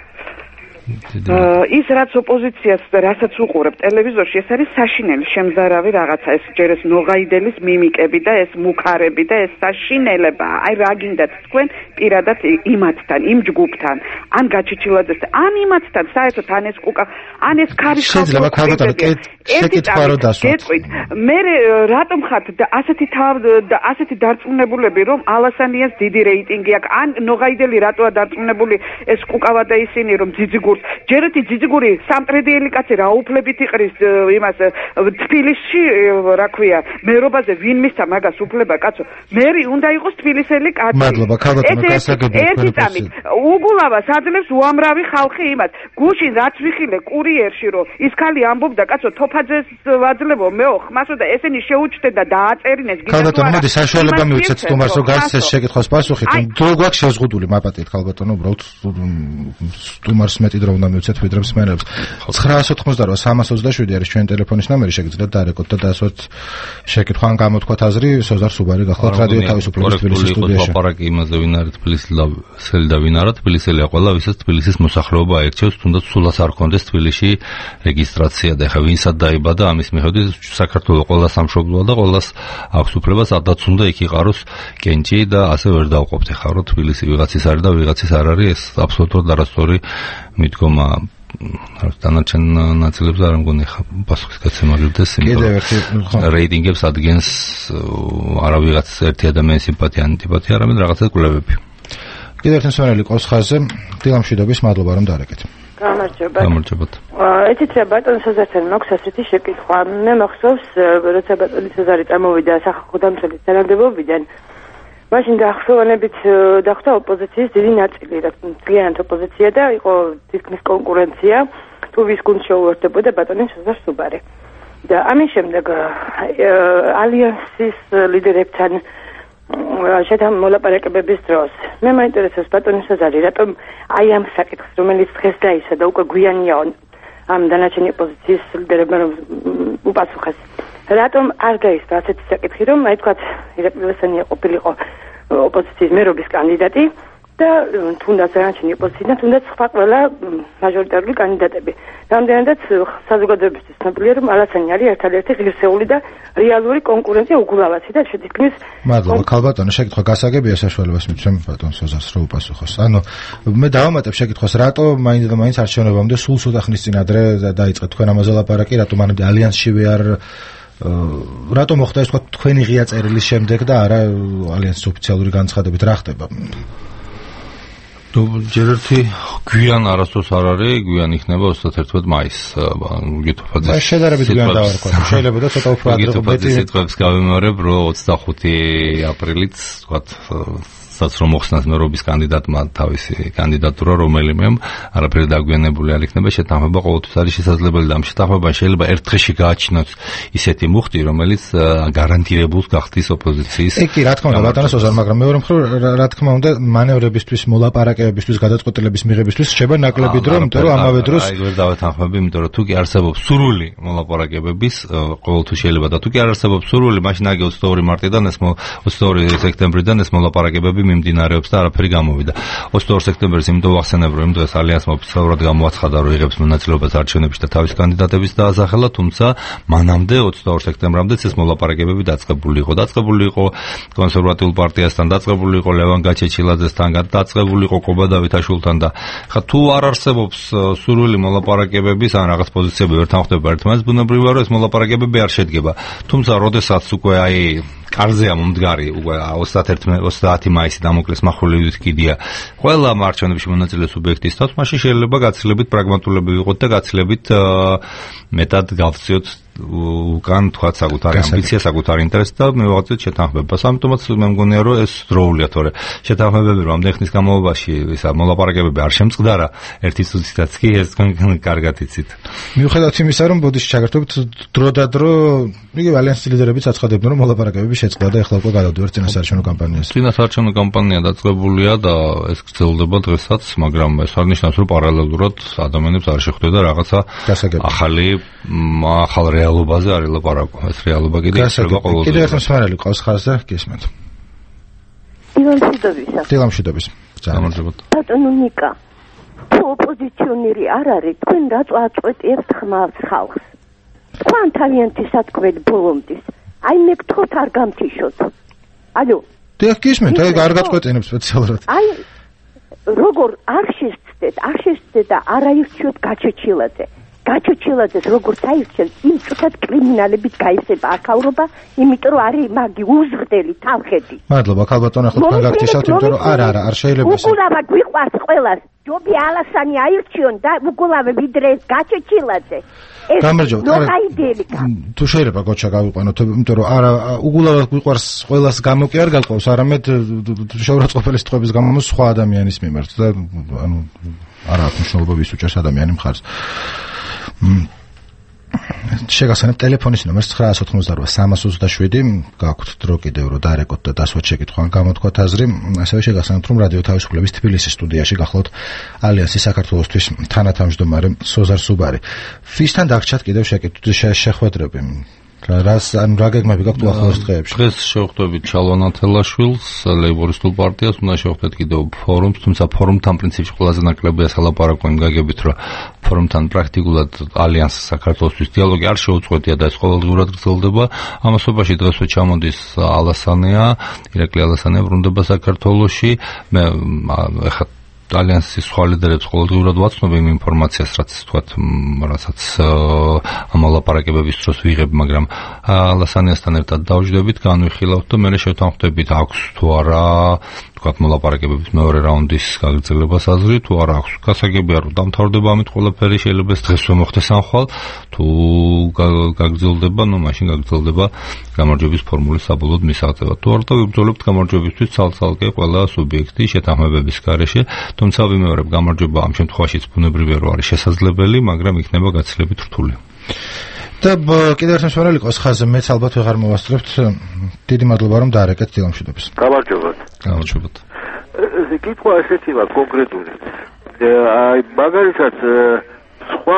ის რაც ოპოზიციას რასაც უყურებ ტელევიზორში, ეს არის საშინელი შემზარავი რაღაცა, ეს ჯერ ეს ნოღაიდელის მიმიკები და ეს მუქარები და ეს საშინელება. აი რა გინდათ თქვენ პირადად იმათთან, იმ ჯგუფთან, ან გაჩიჩილაძესთან, ან იმათთან, საერთოდ ან ეს კუკა, ან ეს ქარის შეიძლება ქალბატონო შეკითხვა რო დასვათ. გეტყვით, მე რატომ ხართ და ასეთი დარწმუნებულები, რომ ალასანიას დიდი რეიტინგი აქვს, ან ნოღაიდელი რატოა დარწმუნებული ეს კუკავა და ისინი, რომ ძიძიგურს ჯერეთი ძიძიგური სამტრედიელი კაცი რა უფლებით იყრის იმას თბილისში, რა ქვია, მერობაზე ვინ მისცა მაგას უფლება, კაცო? მერი უნდა იყოს თბილისელი კაცი. მადლობა, ქალბატონო, გასაგებია თქვენი უგულავას აძლევს უამრავი ხალხი იმას. გუშინ რაც ვიხილე კურიერში, რომ ის ქალი ამბობდა, კაცო, თოფაძეს ვაძლებო მეო ხმასო და ესენი შეუჩდნენ და დააწერინეს. ქალბატონო, მოდი საშუალება მივცეთ სტუმარს, რომ გასცეს შეკითხვის პასუხი, თუ გვაქვს შეზღუდული, მაპატიეთ ქალბატონო, უბრალოდ სტუმარს მეტი დრო უნდა მივცეთ ვიდრე მსმენელებს. 988-327 არის ჩვენი ტელეფონის ნომერი, შეგიძლიათ დაარეკოთ და დასვათ შეკითხვა ან გამოთქვათ აზრი. სოზარ სუბარი გახლავთ რადიო თავისუფლების თბილისის სტუდიაში. ლაპარაკი იმაზე ვინ არის თბილისელი და ვინ არა თბილისელია ყველა, ვისაც თბილისის მოსახლეობა აირჩევს, თუნდაც სულაც არ კონდეს თბილისში რეგისტრაცია და ეხლა ვინსაც დაიბადა ამის მიხედვით საქართველოს ყველა სამშობლოა და ყველას აქვს უფლებას ადაც უნდა იქ იყაროს კენჭი და ასე ვერ დავყოფთ ეხლა რომ თბილისი ვიღაცის არის და ვიღაცის არ არის, ეს აბსოლუტურად არასწორი მიდგომა. დანარჩენ ნაწილებს არ მგონი ხა პასუხის გაცემა გიდეს, კიდევ ერთი რეიტინგებს ადგენს არა ვიღაც ერთი ადამიანის სიმპათია, ანტიპათია, არამედ რაღაცა კვლევები. კიდევ ერთი მსმენელი კოსხაზე, დილამშვიდობის, მადლობა რომ დაარეკეთ. გამარჯობა. გამარჯობათ. ეთით რა ბატონ სოზართან მაქვს ასეთი შეკითხვა. მე მახსოვს, როცა ბატონი სოზარი წამოვიდა სახალხო დამცველის თანამდებობიდან, მაშინ დაახლოებით დახვდა ოპოზიციის დიდი ნაწილი, რა მთლიანად ოპოზიცია და იყო თითქმის კონკურენცია, თუ ვის გუნდს შეუერთდებოდა ბატონი სოზარ სუბარი. და ამის შემდეგ ალიანსის ლიდერებთან შეთანხმების მოლაპარაკებების დროს მე მაინტერესებს ბატონი სოზარი, რატომ აი ამ საკითხს, რომელიც დღეს დაისა და უკვე გვიანია ამ დანარჩენი ოპოზიციის ლიდერებმა უპასუხეს, რატომ არ გაისვა ასეთი საკითხი, რომ აი თქვათ ირაკლი ლესანია ყოფილიყო ოპოზიციის მერობის კანდიდატი და თუნდაც დანარჩენი ოპოზიცია და თუნდაც სხვა ყველა მაჟორიტარული კანდიდატები. რამდენადაც საზოგადოებისთვის ცნობილია, რომ ალასანი არის ერთადერთი ღირსეული და რეალური კონკურენტი უგულავაცი და შეთქმის. მადლობა, ქალბატონო, შეკითხვა გასაგებია, საშუალებას მიცემ ბატონ სოზარს რომ უპასუხოს. ანუ მე დავამატებ შეკითხვას, რატო მაინც არჩევნებამდე სულ ცოტა ხნის წინ ადრე დაიწყეთ თქვენ ამაზე ლაპარაკი, რატო მანამდე ალიანსშივე არ რატო მოხდა ეს თქვა თქვენი ღია წერილის შემდეგ და არა ალიანსის ოფიციალური განცხადებით რა ხდება? ჯერ ერთი გვიან არასდროს არ არის, გვიან იქნება 31 მაისს. გითოფაძე. შედარებით გვიან დავარქვა. შეიძლება და ცოტა უფრო ადრე მეტი სიტყვებს გავიმეორებ, რომ 25 აპრილით, ვთქვათ, სადაც რომ მოხსნას მერობის კანდიდატმა თავისი კანდიდატურა, რომელიმე არაფერი დაგვიანებული არ იქნება, შეთანხმება ყოველთვის არის შესაძლებელი და ამ შეთანხმებაში შეიძლება ერთ დღეში გააჩინოს ისეთი მუხტი, რომელიც გარანტირებულს გახდის ოპოზიციის. კი, რა თქმა უნდა, ბატონო სოზარ, მაგრამ მეორე მხრივ, რა თქმა უნდა, მანევრებისთვის, მოლაპარაკებებისთვის, გადაწყვეტილების მიღებისთვის შეება ნაკლები დრო, იმიტომ რომ ამავე დროს აი ვერ დავეთანხმები, იმიტომ რომ თუ კი არსებობს სურვილი მოლაპარაკებების, ყოველთვის შეიძლება და თუ კი არ არსებობს სურვილი, მაშინ აგი 22 მარტიდან ეს 22 სექტემბრიდან ეს მოლაპარაკებები მიმდინარეობს და არაფერი გამოვიდა. 22 სექტემბერს იმიტომ ვახსენებ, რომ იმ დღეს ალიანსმა ოფიციალურად გამოაცხადა, რომ იღებს მონაწილეობას არჩევნებში და თავის კანდიდატების დაასახელა, თუმცა მანამდე 22 სექტემბრამდეც ეს მოლაპარაკებები დაწყებული იყო. დაწყებული იყო კონსერვატიულ პარტიასთან, დაწყებული იყო ლევან გაჩეჩილაძესთან, დაწყებული იყო ყობა დავითაშვილთან და ხა თუ არ არსებობს სურვილი მოლაპარაკებების ან რაღაც პოზიციები ვერ თანხმდება ერთმანეთს, ბუნებრივია რომ ეს მოლაპარაკებები არ შედგება. თუმცა როდესაც უკვე აი კარზეა მომდგარი უკვე 30 მაისი დამოკლეს მახვილებით კიდია ყველა მარჩევნებში მონაწილე სუბიექტის თავს, მაშინ შეიძლება გაცილებით პრაგმატულები ვიყოთ და გაცილებით მეტად გავწიოთ უკან თქვა საკუთარი ამბიცია, საკუთარი ინტერესი და მივაღწიოთ შეთანხმებას. ამიტომაც მე მგონია რომ ეს დროულია, თორე შეთანხმებები რამდენი ხნის განმავლობაში ისა მოლაპარაკებები არ შემწყდარა ერთი წუთითაც კი ეს კარგად იცით. მიუხედავად იმისა, რომ ბოდიში ჩაგერთობთ დრო და დრო, იგივე ალიანსის ლიდერებიც აცხადებდნენ, რომ მოლაპარაკებები შეწყდა და ეხლა უკვე გადავდივართ წინასაარჩევნო კამპანიას. წინასაარჩევნო კამპანია დაწყებულია და ეს გრძელდება დღესაც, მაგრამ ეს არ ნიშნავს, რომ პარალელურად ადამიანებს არ შეხვდება რაღაცა ახალი რეალობაზე არ ელაპარაკო. ეს რეალობა კიდე იქნება ყოველდღე. კიდე ერთ მსმენელი ყავს ხაზზე, გისმენთ. დილამშვიდობის. გამარჯობათ. ბატონო ნიკა, თუ ოპოზიციონერი არ არის, თქვენ რატო აწყვეტიებთ ხმავს ხალხს? თქვენ თავიანთი სათქმელი ბოლომდის. აი მე გთხოვთ არ გამთიშოთ. ალო. დიახ, გისმენთ, აი არ გაწყვეტინებ სპეციალურად. აი როგორ არ შეცდეთ და არ აირჩიოთ გაჩეჩილაძე. გაჩეჩილაძეს როგორც აირჩიეთ, იმ წუთად კრიმინალებით გაიხსება აქაურობა, იმიტომ რომ არის მაგი უზრდელი თავხედი. მადლობა, ქალბატონო, ახლა თქვენ გაგტიშავთ, იმიტომ რომ არა, არ შეიძლება ესე. უგულავა გვიყვარს ყველას. ჯობი ალასანი აირჩიონ და უგულავე ვიდრე ეს გაჩეჩილაძე. გამარჯობათ. თუ შეიძლება გოჩა გავიყვანოთ, იმიტომ რომ არა უგულავად გვიყვარს ყველას გამო კი არ გაგყავს, არამედ შეურაცხყოფელი სიტყვების გამო სხვა ადამიანის მიმართ და ანუ არა აქვს მნიშვნელობა ვის უჭერს ადამიანი მხარს. შეგახსენებ ტელეფონის ნომერს 988-327 გაქვთ დრო კიდევ რომ დარეკოთ და დასვათ შეკითხვა ან გამოთქვათ აზრი. ასევე შეგახსენებთ რომ რადიო თავისუფლების თბილისის სტუდიაში გახლავთ ალიანსის საქართველოსთვის თანათავმჯდომარე სოზარ სუბარი. ვისთან დაგჭათ კიდევ შეხვედრები? რას ან რა გეგმები გაქვთ უახლოეს დღეებში? დღეს შევხვდებით ჩალვან ათელაშვილს, ლეიბორისტულ პარტიას, უნდა შევხვდეთ კიდევ ფორუმს, თუმცა ფორუმთან პრინციპში ყველაზე ნაკლებია სალაპარაკო იმ გაგებით, რომ ფორუმთან პრაქტიკულად ალიანს საქართველოსთვის დიალოგი არ შეუწყვეტია და ეს ყოველდღურად გრძელდება. ამასობაში დღესვე ჩამოდის ალასანია, ირაკლი ალასანია ბრუნდება საქართველოში. მე ეხლა ალიანსის სხვა ლიდერებს ყოველდღურად ვაცნობ იმ ინფორმაციას, რასაც ამ ლაპარაკებების დროს ვიღებ, მაგრამ ალასანიასთან ერთად დავჯდებით, განვიხილავთ და მე შევთანხმდებით აქვს თუ არა ვთქვათ მოლაპარაკებების მეორე რაუნდის გაგრძელებას აზრი, თუ არა აქვს. გასაგებია რომ დამთავრდება ამით ყველაფერი, შეიძლება ეს დღესვე მოხდეს ამხვალ, თუ გაგრძელდება, მაშინ გაგრძელდება გამარჯვების ფორმულის საბოლოოდ მისაღწევა. თუ არა და ვიბრძოლებთ გამარჯვებისთვის ცალ-ცალკე ყველა სუბიექტი შეთანხმებების გარეშე, თუმცა ვიმეორებ გამარჯვება ამ შემთხვევაშიც ბუნებრივია რომ არის შესაძლებელი, მაგრამ იქნება გაცილებით რთული. და კიდევ ერთ მსმენელი ყავს ხაზზე, მეც ალბათ ვეღარ მოვასწრებთ. დიდი მადლობა რომ დაარეკეთ, დილამშვიდობის. გამარჯობათ. გამარჯობათ. კითხვა ესეთი მაქვს კონკრეტული. აი მაგალითად სხვა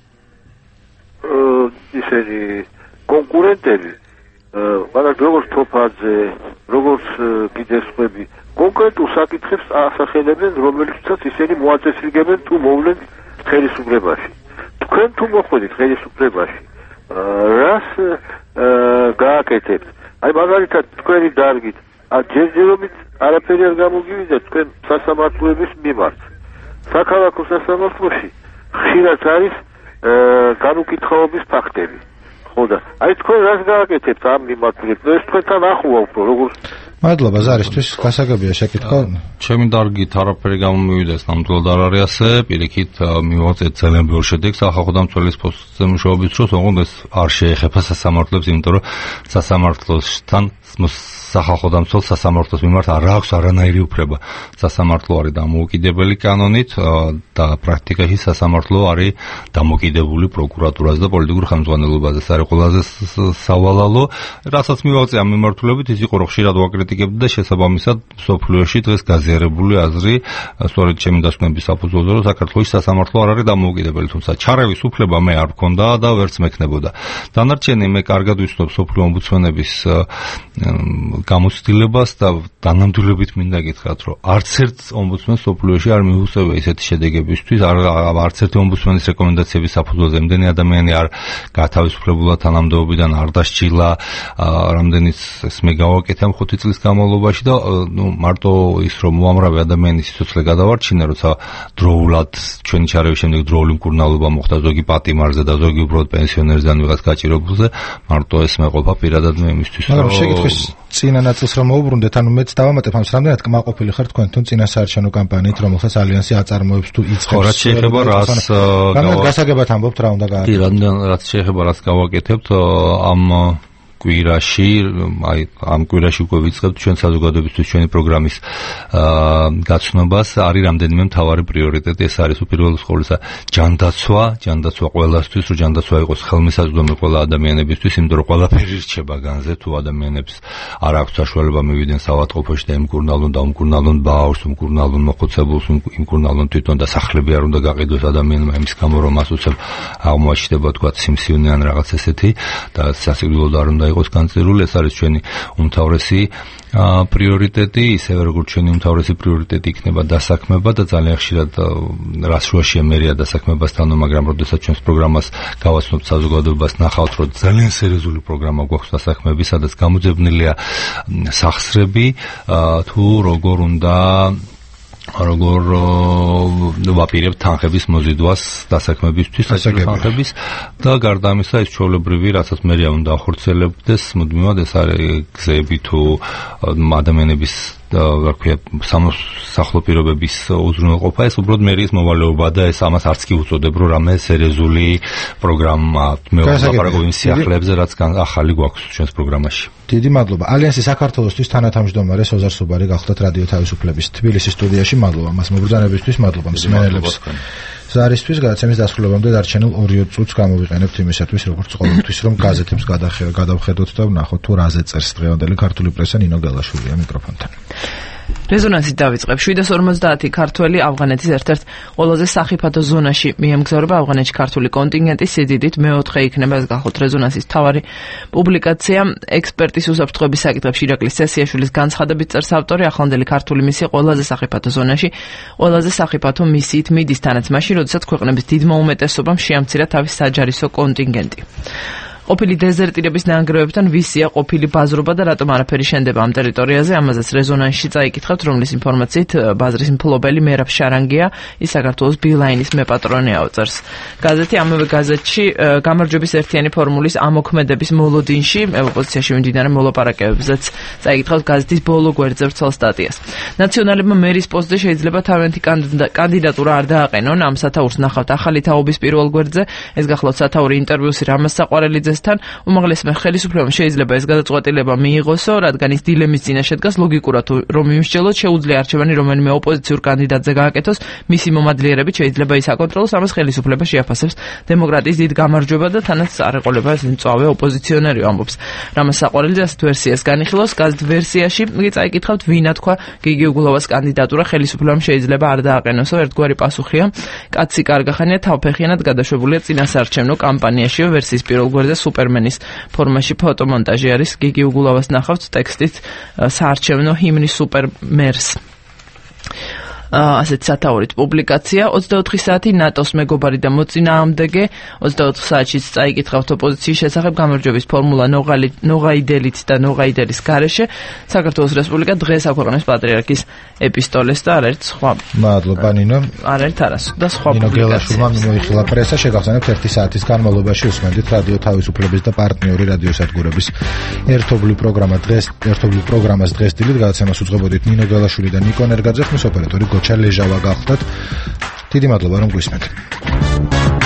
ისინი კონკურენტები, მაგალითად როგორც თოფაძე, როგორც კიდე სხვები, კონკრეტულ საკითხებს ასახელებენ, რომელიცაც ისინი მოაწესრიგებენ თუ მოვლენ ხელისუფლებაში. თქვენ თუ მოხვედით ხელისუფლებაში, რას გააკეთებთ? აი მაგალითად თქვენი დარგით, ჯერჯერობით არაფერი არ გამოგივიდა თქვენ სასამართლოების მიმართ. საქალაქო სასამართლოში ხშირად არის განუკითხაობის ფაქტები. ხო და აი თქვენ რას გააკეთებთ ამ მიმართულებით? ეს თქვენთან ახლოა უფრო როგორც მადლობა ზარისთვის, გასაგებია შეკითხვა. ჩემი დარგით არაფერი გამომივიდეს, ნამდვილად არ არის ასე, პირიქით მივაწეთ ძალიან ბევრ შედეგს სახალხო დამცველის პოსტზე მუშაობის დროს, ოღონდ ეს არ შეეხება სასამართლოებს, იმიტომ რომ სასამართლოსთან სახალხო დამცველ სასამართლოს მიმართ არ აქვს არანაირი უფლება. სასამართლო არის დამოუკიდებელი კანონით და პრაქტიკაში სასამართლო არის დამოუკიდებული პროკურატურაზე და პოლიტიკურ ხელმძღვანელობაზე. ეს არის ყველაზე სავალალო, რასაც მივაღწე ამ მიმართულებით ის იყო, რომ ხშირად ვაკრიტიკებდი და შესაბამისად სოფლიოში დღეს გაზიარებული აზრი, სწორედ ჩემი დასკვნების საფუძველზე, რომ საქართველოს სასამართლო არ არის დამოუკიდებელი, თუმცა ჩარევის უფლება მე არ მქონდა და ვერც მექნებოდა. დანარჩენი მე კარგად ვიცნობ სოფლიო ომბუდსმენების გამოცდილებას და დანამდვილებით მინდა გითხრათ, რომ არც ერთ ომბუდსმენს სოფლიოში არ მიუწევია ისეთი შედეგებისთვის, არც ერთი ომბუდსმენის რეკომენდაციების საფუძველზე იმდენი ადამიანი არ გათავისუფლებულა თანამდებობიდან, არ დასჯილა, რამდენიც ეს მე გავაკეთე ამ 5 წლის განმავლობაში და მარტო ის რომ უამრავი ადამიანის სიცოცხლე გადავარჩინა, როცა დროულად ჩვენი ჩარევის შემდეგ დროული მკურნალობა მოხდა ზოგი პატიმარზე და ზოგი უბრალოდ პენსიონერზე ან ვიღაც გაჭირებულზე, მარტო ეს მეყოფა პირადად მე იმისთვის მაგრამ შეკითხვის წინა ნაწილს რომ მოუბრუნდეთ, ანუ მეც დავამატებ ამას, რამდენად კმაყოფილი ხართ თქვენთან წინა საარჩევნო კამპანიით, რომელსაც ალიანსი აწარმოებს თუ იწყებს. ხო, რაც შეეხება რამდენად გასაგებად ამბობთ რა უნდა გააკეთოთ? რაც შეეხება რაც გავაკეთებთ ამ კვირაში, ამ კვირაში უკვე ვიწყებთ ჩვენ საზოგადოებისთვის ჩვენი პროგრამის გაცნობას, არის რამდენიმე მთავარი პრიორიტეტი, ეს არის უპირველეს ყოვლისა ჯანდაცვა ყველასთვის, რომ ჯანდაცვა იყოს ხელმისაწვდომი ყველა ადამიანებისთვის, იმიტომ რომ ყველაფერი რჩება განზე, თუ ადამიანებს არ აქვს საშუალება მივიდნენ საავადმყოფოში და იმკურნალონ და უმკურნალონ ბავშვს, უმკურნალონ მოხუცებულს, იმკურნალონ თვითონ და სახლები არ უნდა გაყიდოს ადამიანმა იმის გამო, რომ მას უცებ აღმოაჩნდება თქვა სიმსივნე ან რაღაც ესეთი და სასიკვდილოდ არ უნდა იყოს განწირული, ეს არის ჩვენი უმთავრესი პრიორიტეტი, ისევე როგორც ჩვენი უმთავრესი პრიორიტეტი იქნება დასაქმება და ძალიან ხშირად რას შუაშია მერია დასაქმებასთანო, მაგრამ როდესაც ჩვენს პროგრამას გავაცნობთ საზოგადოებას, ნახავთ, რომ ძალიან სერიოზული პროგრამა გვაქვს დასაქმების, სადაც გამოძებნილია სახსრები, თუ როგორ ვაპირებთ თანხების მოზიდვას დასაქმებისთვის, თანხების და გარდა ამისა ის ჩვეულებრივი, რასაც მერია უნდა ახორციელებდეს, მუდმივად ეს არის გზები თუ ადამიანების რა ქვია სამოსახლო პირობების უზრუნველყოფა, ეს უბრალოდ მერიის მოვალეობა და ეს ამას არც კი უწოდებ, რომ რამე სერიოზული პროგრამა მე ვაპარაკობ იმ სიახლეებზე, რაც ახალი გვაქვს ჩვენს პროგრამაში. დიდი მადლობა. ალიანსი საქართველოსთვის თანათავმჯდომარე სოზარ სუბარი გახლდათ რადიო თავისუფლების თბილისის სტუდიაში. მადლობა მას მობრძანებისთვის, მადლობა მსმენელებს. ზარისთვის გადაცემის დასრულებამდე დარჩენილ 2 წუთს გამოვიყენებთ იმისათვის, როგორც ყოველთვის, რომ გაზეთებს გადავხედოთ და ვნახოთ თუ რაზე წერს დღევანდელი ქართული პრესა. ნინო გელაშვილია მიკროფონთან. რეზონანსი დავიწყებ. 750 ქართველი ავღანეთის ერთ-ერთ ყველაზე სახიფათო ზონაში მიემგზავრება. ავღანეთში ქართული კონტინგენტი სიდიდით მე-4 იქნება. ეს გახოთ რეზონანსის მთავარი პუბლიკაცია. ექსპერტის უსაფრთხოების საკითხებში ირაკლის წესიაშვილის განცხადებით წერს ავტორი, ახლანდელი ქართული მისია ყველაზე სახიფათო ზონაში, ყველაზე სახიფათო მისიით მიდის თანაც მაშინ, როდესაც ქვეყნების დიდმა უმეტესობამ შეამცირა თავის საჯარისო კონტინგენტი. ყოფილი დეზერტირების ნანგრევებთან ვისია ყოფილი ბაზრობა და რატომ არაფერი შენდება ამ ტერიტორიაზე, ამაზეც რეზონანსში წაიკითხავთ, რომლის ინფორმაციით ბაზრის მფლობელი მერაბ შარანგია, ის საქართველოს ბილაინის მეპატრონე აუწერს. გაზეთი ამავე გაზეთში გამარჯვების ერთიანი ფორმულის ამოქმედების მოლოდინში, ოპოზიციაში მიმდინარე მოლაპარაკებებზეც წაიკითხავთ გაზეთის ბოლო გვერდზე ვრცელ სტატიას. ნაციონალებმა მერის პოსტზე შეიძლება თავიანთი კანდიდატურა არ დააყენონ, ამ სათაურს ნახავთ ახალი თაობის პირველ გვერდზე, ეს გახლავთ სათაური ინტერვიუსი რამაზ საყვარელიძეს უმაღლესმა ხელისუფლებამ შეიძლება ეს გადაწყვეტილება მიიღოსო, რადგან ის დილემის წინაშე დგას, ლოგიკურად რომ იმსჯელოთ შეუძლია არჩევანი რომელიმე ოპოზიციურ კანდიდატზე გააკეთოს, მისი მომადლიერებით შეიძლება ის აკონტროლოს, ამას ხელისუფლება შეაფასებს დემოკრატიის დიდ გამარჯვება და თანაც არ ეყოლება ეს მწვავე ოპოზიციონერი ამბობს. რამაზ საყვარელიძე ასეთ ვერსიას განიხილავს, გაზეთ ვერსიაში წაიკითხავთ ვინ ათქვა გიგი უგულოვას კანდიდატურა ხელისუფლებამ შეიძლება არ დააყენოსო, ერთგვარი პასუხია, კაცი კარგახანია თავფეხიანად გადაშვებულია წინასაარჩევნო კამპანიაში, ვერსიის პირველ გვერდზე სუპერმენის ფორმაში ფოტომონტაჟი არის, გიგი უგულოვას ნახავთ ტექსტით საარჩევნო ჰიმნი სუპერმერს. ასეთ სათაურით პუბლიკაცია 24 საათი ნატოს მეგობარი და მოწინააღმდეგე 24 საათში წაიკითხავთ ოპოზიციის შესახებ გამარჯვების ფორმულა ნოღაიდელით და ნოღაიდელის გარეშე საქართველოს რესპუბლიკა დღეს აქვეყნებს პატრიარქის ეპისტოლეს და არაერთ სხვა მადლობა ნინო არაერთ არას და სხვა ნინო გელაშვილმა მოიხილა პრესა შეგახსენებთ 1 საათის განმავლობაში უსმენდით რადიო თავისუფლების და პარტნიორი რადიოსადგურების ერთობლივ პროგრამას დღეს დილით გადაცემას უძღვებოდით ნინო გელაშვილი და ნიკო ნერგაძე ხმის ოპერატორი გოჩა ლეჟავა გახლდათ დიდი მადლობა რომ გვისმენთ